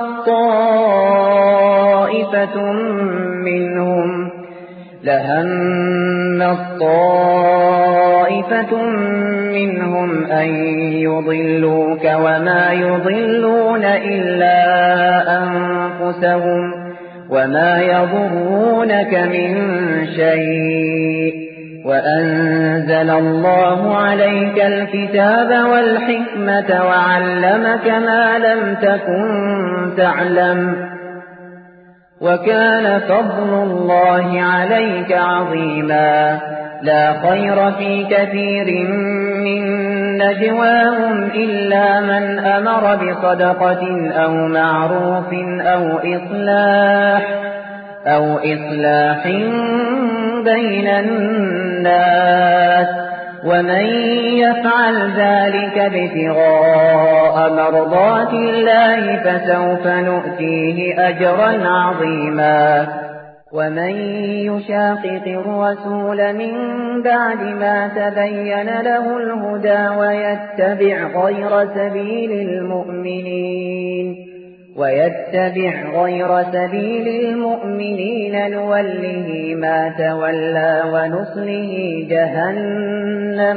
طَّائِفَةٌ مِّنْهُمْ لَهَمَّت طَّائِفَةٌ مِّنْهُمْ أَن يُضِلُّوكَ وَمَا يُضِلُّونَ إِلَّا أَنفُسَهُمْ وَمَا يَضُرُّونَكَ مِن شَيْءٍ وَأَنزَلَ اللَّهُ عَلَيْكَ الْكِتَابَ وَالْحِكْمَةَ وَعَلَّمَكَ مَا لَمْ تَكُن تَعْلَمُ وَكَانَ فَضْلُ اللَّهِ عَلَيْكَ عَظِيمًا لَا خَيْرَ فِي كَثِيرٍ مِّن نَّجْوَاهُمْ إِلَّا مَنْ أَمَرَ بِصَدَقَةٍ أَوْ مَعْرُوفٍ أَوْ إِصْلَاحٍ أَوْ إِصْلَاحٍ بَيْنَ النَّاسِ وَمَن يَفْعَلْ ذَلِكَ ابْتِغَاءَ مَرْضَاتِ اللَّهِ فَسَوْفَ نُؤْتِيهِ أَجْرًا عَظِيمًا وَمَن يُشَاقِقِ الرَّسُولَ مِن بَعْدِ مَا تَبَيَّنَ لَهُ الْهُدَىٰ وَيَتَّبِعْ غَيْرَ سَبِيلِ الْمُؤْمِنِينَ وَيَتَّبِعْ غَيْرَ سَبِيلِ الْمُؤْمِنِينَ نُوَلِّهِ مَا تَوَلَّىٰ وَنُصْلِهِ جَهَنَّمَ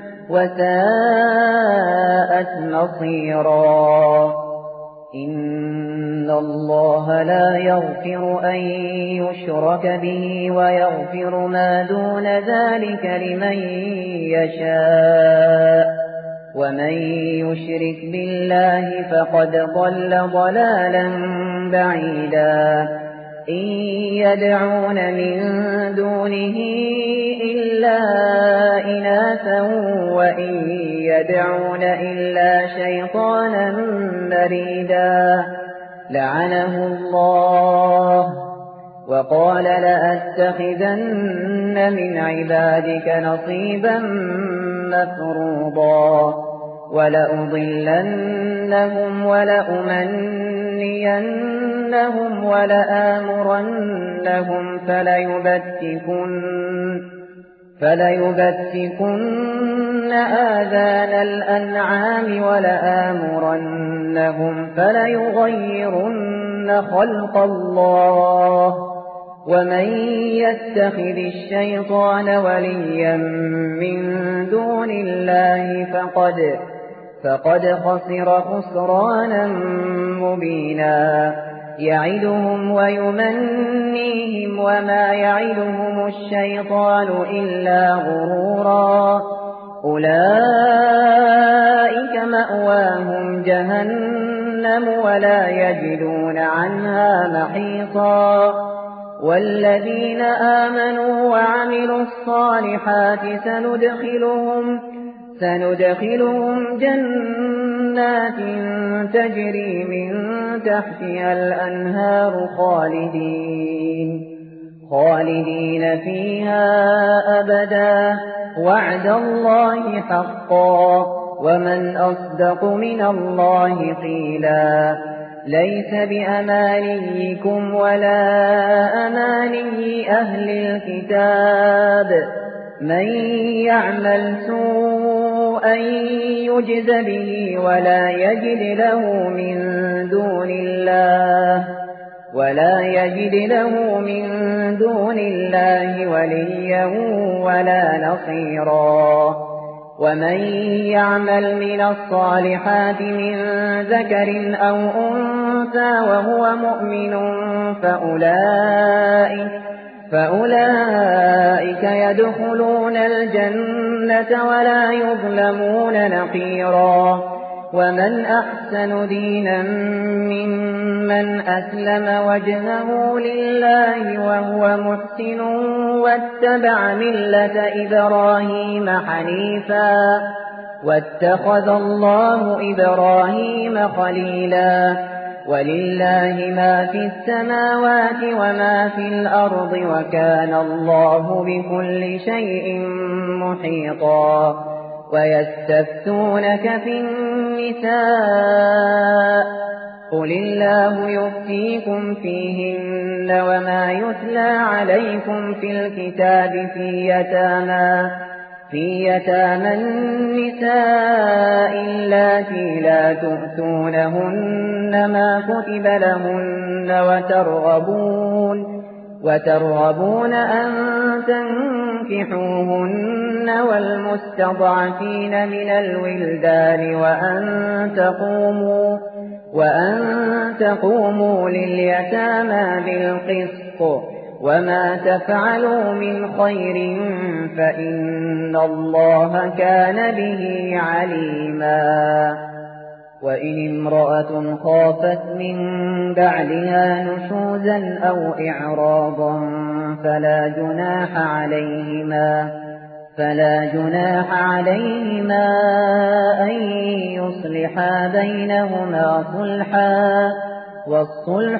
وَسَاءَتْ مَصِيرًا إِنَّ اللَّهَ لَا يَغْفِرُ أَن يُشْرَكَ بِهِ وَيَغْفِرُ مَا دُونَ ذَلِكَ لِمَن يَشَاءُ وَمَن يُشْرِكْ بِاللَّهِ فَقَدْ ضَلَّ ضَلَالًا بَعِيدًا إِن يَدْعُونَ مِن دُونِهِ إِلَّا إِنَاثًا وَإِن يَدْعُونَ إِلَّا شَيْطَانًا مَّرِيدًا لَّعَنَهُ اللَّهُ وَقَالَ لَأَتَّخِذَنَّ مِنْ عِبَادِكَ نَصِيبًا مَّفْرُوضًا وَلَأُضِلَّنَّهُمْ وَلَأُمَنِّيَنَّهُمْ وَلَآمُرَنَّهُمْ فَلَيُبَتِّكُنَّ فَلَيُبَتِّكُنَّ آذَانَ الْأَنْعَامِ وَلَآمُرَنَّهُمْ فَلَيُغَيِّرُنَّ خَلْقَ اللَّهِ وَمَن يَتَّخِذِ الشَّيْطَانَ وَلِيًّا مِّن دُونِ اللَّهِ فَقَدْ فَقَدْ خَسِرَ خُسْرَانًا مُّبِينًا يَعِدُهُمْ وَيُمَنِّيهِمْ وَمَا يَعِدُهُمُ الشَّيْطَانُ إِلَّا غُرُورًا أُولَٰئِكَ مَأْوَاهُمْ جَهَنَّمُ وَلَا يَجِدُونَ عَنْهَا مَحِيصًا وَالَّذِينَ آمَنُوا وَعَمِلُوا الصَّالِحَاتِ سَنُدْخِلُهُمْ سندخلهم جنات تجري من تحتها الأنهار خالدين خالدين فيها أبدا وعد الله حقا ومن أصدق من الله قيلا ليس بأمانيكم ولا أماني أهل الكتاب من يعمل سوءا يجز به ولا يجد له من دون الله ولا يجد له من دون الله وليا ولا نصيرا ومن يعمل من الصالحات من ذكر أو أنثى وهو مؤمن فأولئك فأولئك يدخلون الجنة ولا يظلمون نقيرا. ومن أحسن دينا ممن أسلم وجهه لله وهو محسن واتبع ملة إبراهيم حنيفا واتخذ الله إبراهيم خليلا. ولله ما في السماوات وما في الأرض وكان الله بكل شيء محيطا. ويستفتونك في النساء قل الله يفتيكم فيهن وما يتلى عليكم في الكتاب في يتامى في يتامى النساء اللاتي لا تؤتونهن ما كتب لهن وترغبون وترغبون أن تنكحوهن والمستضعفين من الولدان وأن تقوموا وأن تقوموا لليتامى بالقسط وما تفعلوا من خير فإن الله كان به عليما. وإن امرأة خافت من بعدها نشوزا أو إعراضا فلا جناح عليهما فلا جناح عليهما أن يصلحا بينهما صلحا والصلح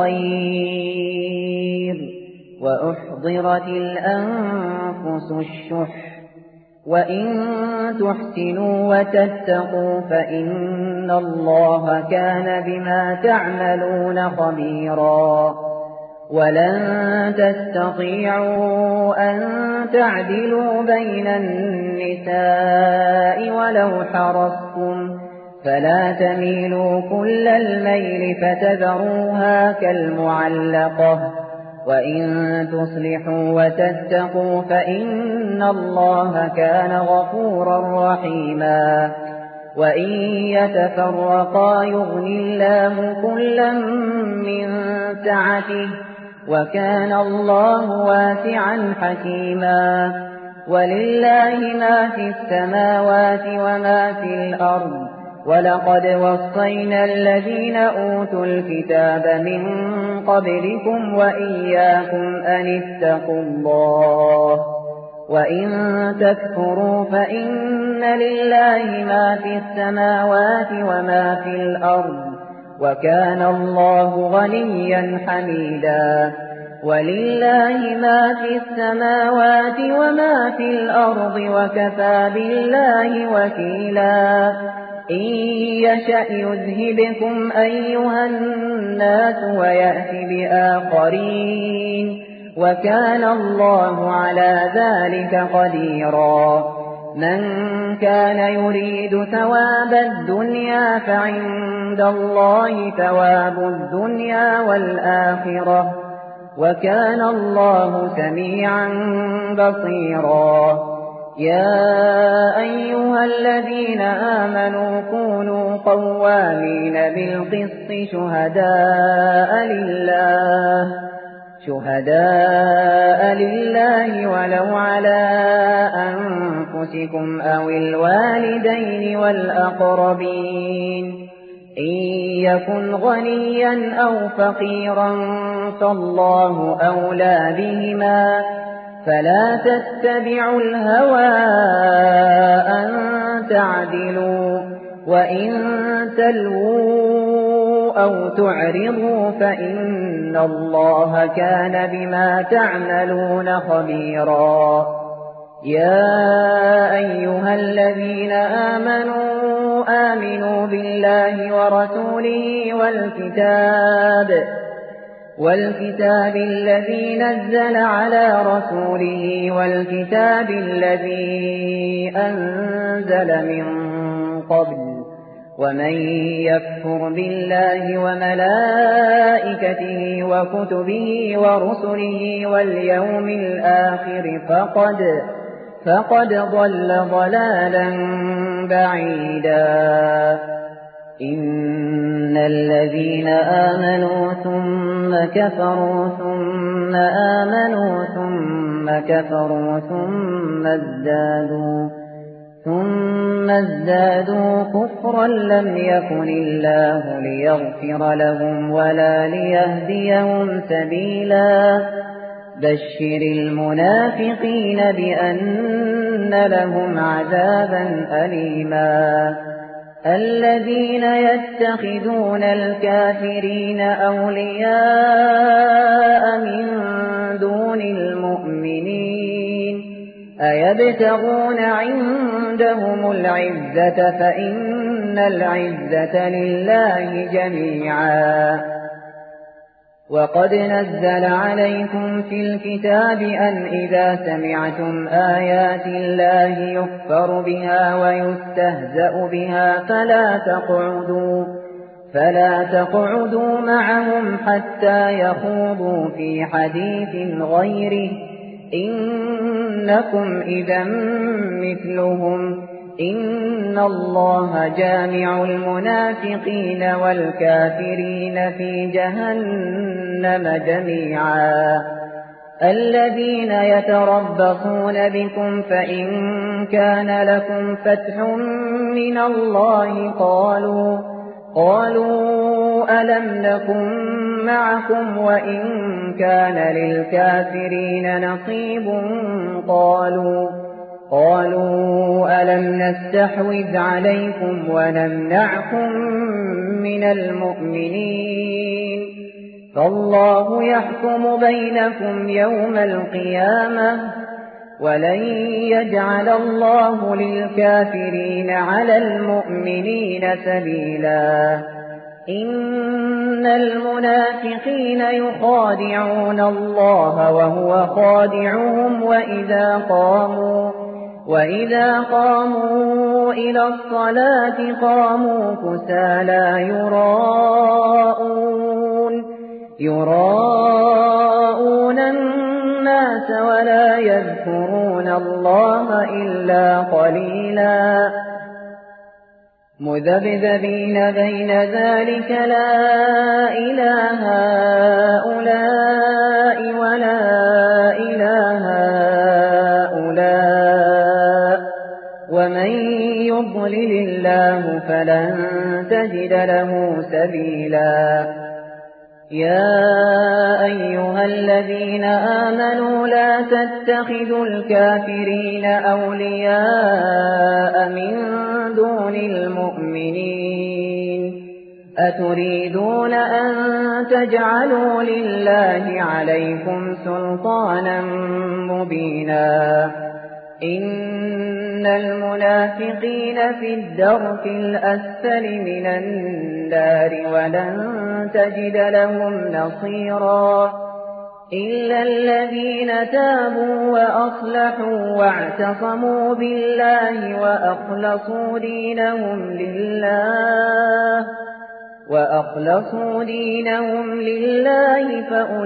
خير. وأحضرت الأنفس الشح وإن تحسنوا وتتقوا فإن الله كان بما تعملون خبيرا. ولن تستطيعوا أن تعدلوا بين النساء ولو حرصتم فلا تميلوا كل الميل فتذروها كالمعلقة. وإن تصلحوا وتتقوا فإن الله كان غفورا رحيما. وإن يتفرقا يغن الله كلا من سعته وكان الله واسعا حكيما. ولله ما في السماوات وما في الأرض ولقد وصينا الذين أوتوا الكتاب من قبلكم وإياكم أن اتقوا الله. وإن تكفروا فإن لله ما في السماوات وما في الأرض وكان الله غنيا حميدا. ولله ما في السماوات وما في الأرض وكفى بالله وكيلا. إن يشأ يذهبكم أيها الناس ويأتي بآخرين وكان الله على ذلك قديرا. من كان يريد ثواب الدنيا فعند الله ثواب الدنيا والآخرة وكان الله سميعا بصيرا. يا أيها الذين آمنوا كونوا قوامين بالقسط شهداء لله شهداء لله ولو على أنفسكم أو الوالدين والأقربين إن يكن غنيا أو فقيرا فالله أولى بهما فلا تتبعوا الهوى أن تعدلوا وإن تلووا أو تعرضوا فإن الله كان بما تعملون خبيرا. يا أيها الذين آمنوا آمنوا بالله ورسوله والكتاب والكتاب الذي نزل على رسوله والكتاب الذي أنزل من قبل ومن يكفر بالله وملائكته وكتبه ورسله واليوم الآخر فقد فقد ضل ضلالا بعيدا. إن الذين آمنوا ثم كفروا ثم آمنوا ثم كفروا ثم ازدادوا ثم ازدادوا كفرا لم يكن الله ليغفر لهم ولا ليهديهم سبيلا بشر المنافقين بأن لهم عذابا أليما الذين يتخذون الكافرين أولياء من دون المؤمنين أيبتغون عندهم العزة فإن العزة لله جميعا وقد نزل عليكم في الكتاب أن إذا سمعتم آيات الله يكفر بها ويستهزأ بها فلا تقعدوا فلا تقعدوا معهم حتى يخوضوا في حديث غيره إنكم إذا مثلهم إن الله جامع المنافقين والكافرين في جهنم جميعا الذين يتربصون بكم فإن كان لكم فتح من الله قالوا قالوا ألم نكن معكم وإن كان للكافرين نصيب قالوا قالوا ألم نستحوذ عليكم ونمنعكم من المؤمنين فالله يحكم بينكم يوم القيامة ولن يجعل الله للكافرين على المؤمنين سبيلا إن المنافقين يخادعون الله وهو خادعهم وإذا قاموا وإذا قاموا إلى الصلاة قاموا كسالى يراءون يراءون الناس ولا يذكرون الله إلا قليلا مذبذبين بين ذلك لا إله هؤلاء ولا إله هؤلاء ومن يضلل الله فلن تجد له سبيلا يا أيها الذين آمنوا لا تتخذوا الكافرين أولياء من دون المؤمنين أتريدون أن تجعلوا لله عليكم سلطانا مبينا إن المنافقين في الدرك الأسفل من النار ولن تجد لهم نصيرا إلا الذين تابوا وأصلحوا واعتصموا بالله وأخلصوا دينهم لله وأخلصوا دينهم لله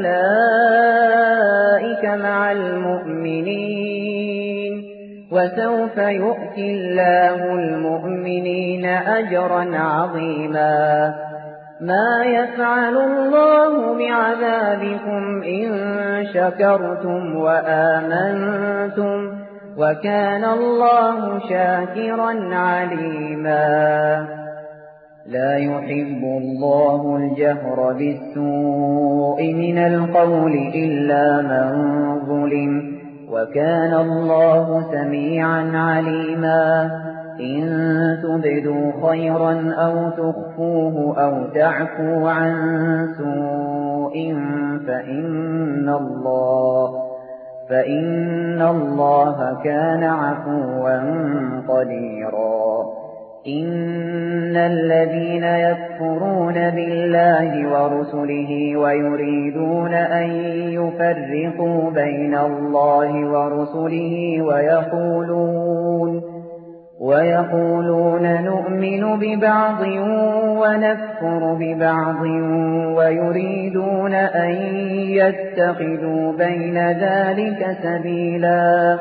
فأولئك مع المؤمنين وسوف يؤتي الله المؤمنين أجرا عظيما ما يفعل الله بعذابكم إن شكرتم وآمنتم وكان الله شاكرا عليما لا يحب الله الجهر بالسوء من القول إلا من ظلم وكان الله سميعا عليما إن تبدوا خيرا أو تخفوه أو تعفوا عن سوء فإن الله فإن الله كان عفوا قديرا إن الذين يكفرون بالله ورسله ويريدون أن يفرقوا بين الله ورسله ويقولون ويقولون نؤمن ببعض ونكفر ببعض ويريدون أن يتخذوا بين ذلك سبيلا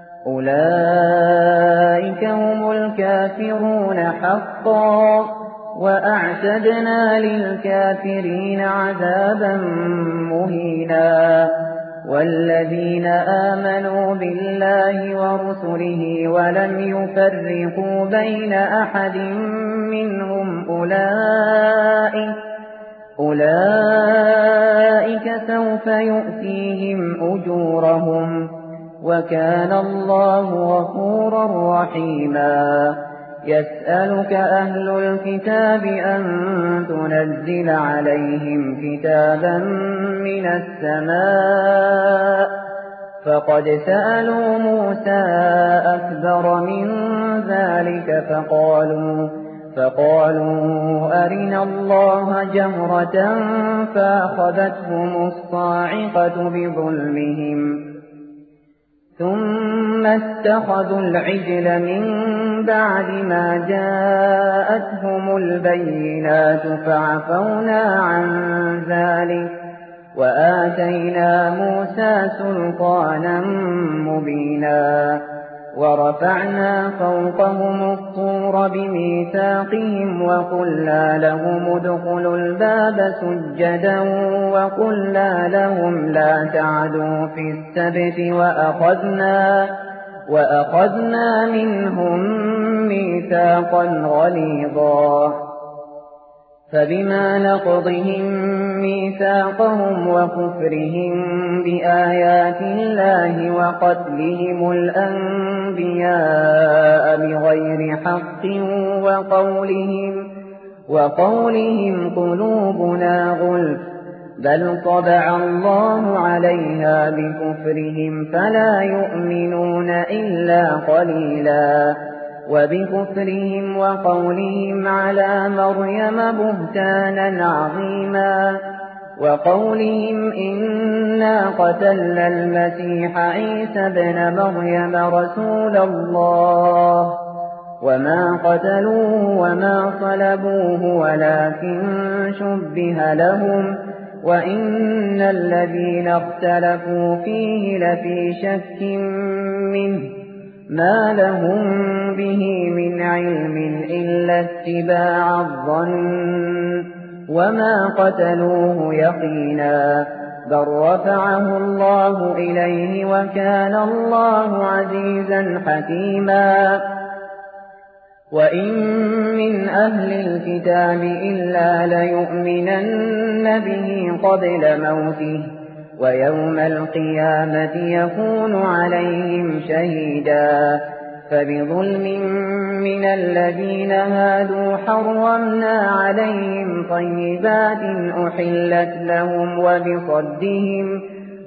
أولئك هم الكافرون حقا وأعتدنا للكافرين عذابا مهينا والذين آمنوا بالله ورسله ولم يفرقوا بين أحد منهم أولئك أولئك سوف يؤتيهم أجورهم وكان الله غفورا رحيما يسألك أهل الكتاب أن تنزل عليهم كتابا من السماء فقد سألوا موسى أكبر من ذلك فقالوا فقالوا أرنا الله جهرة فأخذتهم الصاعقة بظلمهم ثم اتخذوا العجل من بعد ما جاءتهم البينات فعفونا عن ذلك وآتينا موسى سلطانا مبينا ورفعنا فوقهم الطور بميثاقهم وقلنا لهم ادخلوا الباب سجدا وقلنا لهم لا تعدوا في السبت وأخذنا, وأخذنا منهم ميثاقا غليظا فبما نقضهم ميثاقهم وكفرهم بآيات الله وقتلهم الأنبياء بغير حق وقولهم, وقولهم قلوبنا غلف بل طبع الله عليها بكفرهم فلا يؤمنون إلا قليلا وبكفرهم وقولهم على مريم بهتانا عظيما وقولهم إنا قتلنا المسيح عيسى ابن مريم رسول الله وما قتلوه وما صلبوه ولكن شبه لهم وإن الذين اختلفوا فيه لفي شك منه ما لهم به من علم إلا اتباع الظن وما قتلوه يقينا بل رفعه الله إليه وكان الله عزيزا حكيما وإن من أهل الكتاب إلا ليؤمنن به قبل موته ويوم القيامة يكون عليهم شهيدا فبظلم من الذين هادوا حرمنا عليهم طيبات أحلت لهم وبصدهم,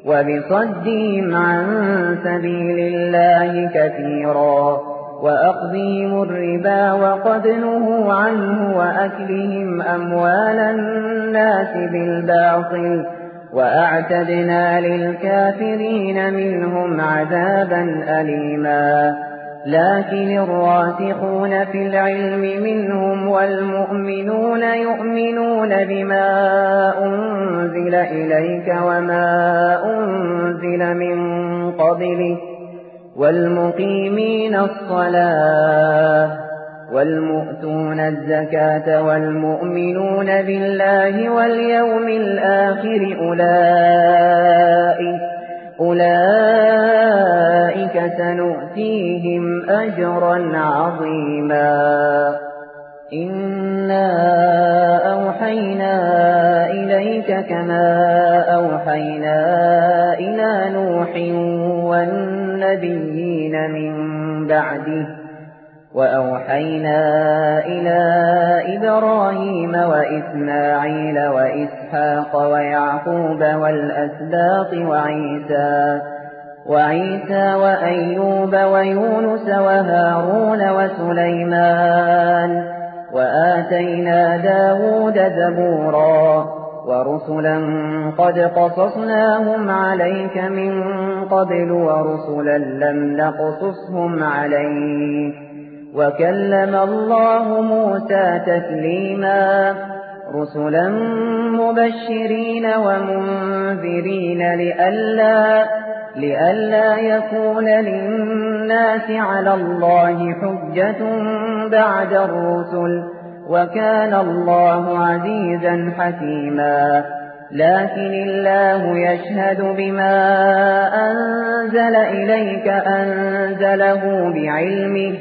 وبصدهم عن سبيل الله كثيرا وأخذهم الربا وقد نهوا عنه وأكلهم أموال الناس بالباطل وأعتدنا للكافرين منهم عذابا أليما لكن الراسخون في العلم منهم والمؤمنون يؤمنون بما أنزل إليك وما أنزل من قبلك والمقيمين الصلاة والمؤتون الزكاة والمؤمنون بالله واليوم الآخر أولئك, أولئك سنؤتيهم أجرا عظيما إنا أوحينا إليك كما أوحينا إلى نوح والنبيين من بعده وأوحينا إلى إبراهيم وإسماعيل وإسحاق ويعقوب والأسباط وعيسى وعيسى وأيوب ويونس وهارون وسليمان وآتينا داود زبورا ورسلا قد قصصناهم عليك من قبل ورسلا لم نقصصهم عليك وكلم الله موسى تكليما رسلا مبشرين ومنذرين لئلا لئلا يكون للناس على الله حجة بعد الرسل وكان الله عزيزا حكيما. لكن الله يشهد بما أنزل إليك أنزله بعلمه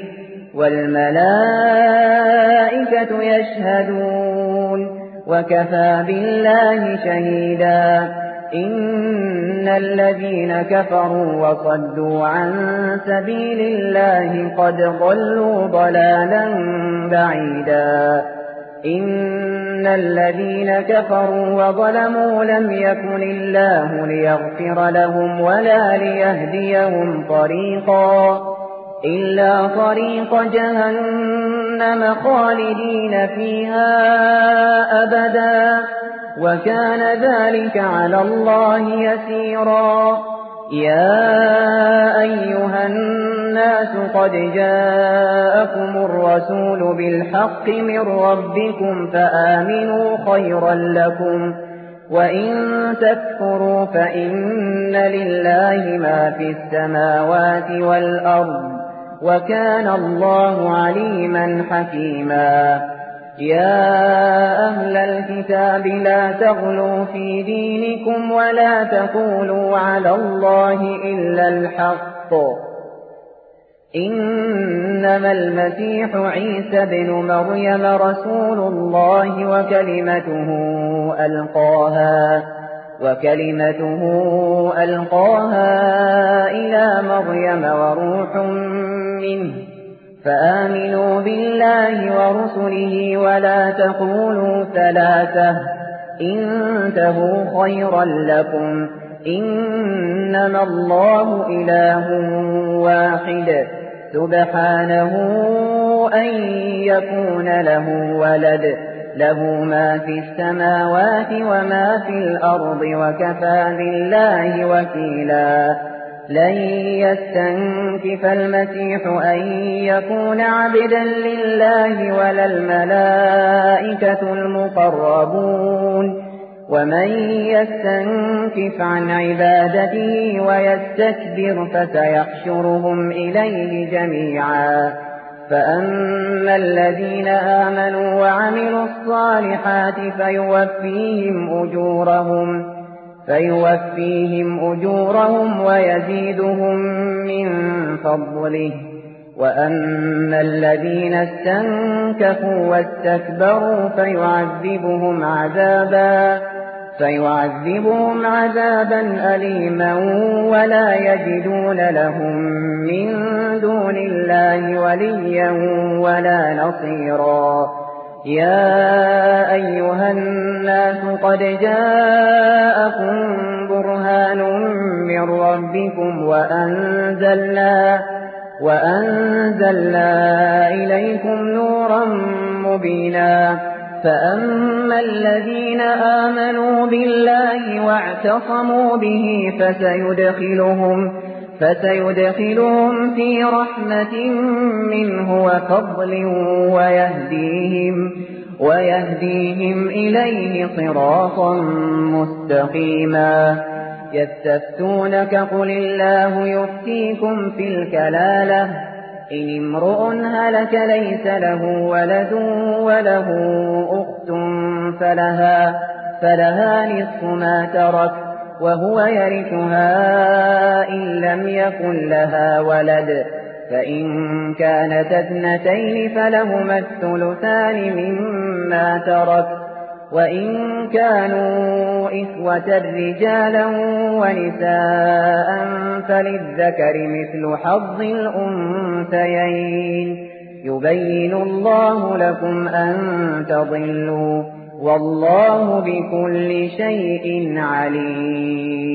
والملائكة يشهدون وكفى بالله شهيدا. إن الذين كفروا وصدوا عن سبيل الله قد ضلوا ضلالا بعيدا. إن الذين كفروا وظلموا لم يكن الله ليغفر لهم ولا ليهديهم طريقا إلا طريق جهنم خالدين فيها أبدا وكان ذلك على الله يسيرا. يا أيها الناس قد جاءكم الرسول بالحق من ربكم فآمنوا خيرا لكم وإن تكفروا فإن لله ما في السماوات والأرض وكان الله عليما حكيما. يا أهل الكتاب لا تغلوا في دينكم ولا تقولوا على الله إلا الحق. إنما المسيح عيسى بن مريم رسول الله وكلمته ألقاها وكلمته ألقاها إلى مريم وروح منه فآمنوا بالله ورسله ولا تقولوا ثلاثة انتهوا خيرا لكم إنما الله إله واحد سبحانه أن يكون له ولد له ما في السماوات وما في الأرض وكفى بالله وكيلا. لن يستنكف المسيح أن يكون عبدا لله ولا الملائكة المقربون ومن يستنكف عن عبادته ويستكبر فسيحشرهم إليه جميعا. فأما الذين آمنوا وعملوا الصالحات فيوفيهم أجورهم فيوفيهم أجورهم ويزيدهم من فضله. وأما الذين استنكفوا واستكبروا فيعذبهم عذابا فيعذبهم عذابا أليما ولا يجدون لهم من دون الله وليا ولا نصيرا. يا أيها الناس قد جاءكم برهان من ربكم وأنزلنا وأنزلنا إليكم نورا مبينا. فأما الذين آمنوا بالله واعتصموا به فسيدخلهم فسيدخلهم في رحمة منه وفضل ويهديهم ويهديهم إليه صراطا مستقيما. يستفتونك قل الله يفتيكم في الكلالة إن امرؤ هلك ليس له ولد وله أخت فلها, فلها نصف ما ترك وهو يرثها إن لم يكن لها ولد فإن كانت اثنتين فلهما الثلثان مما ترك وإن كانوا إخوة رجالا ونساء فللذكر مثل حظ الأنثيين يبين الله لكم أن تضلوا والله بكل شيء عليم.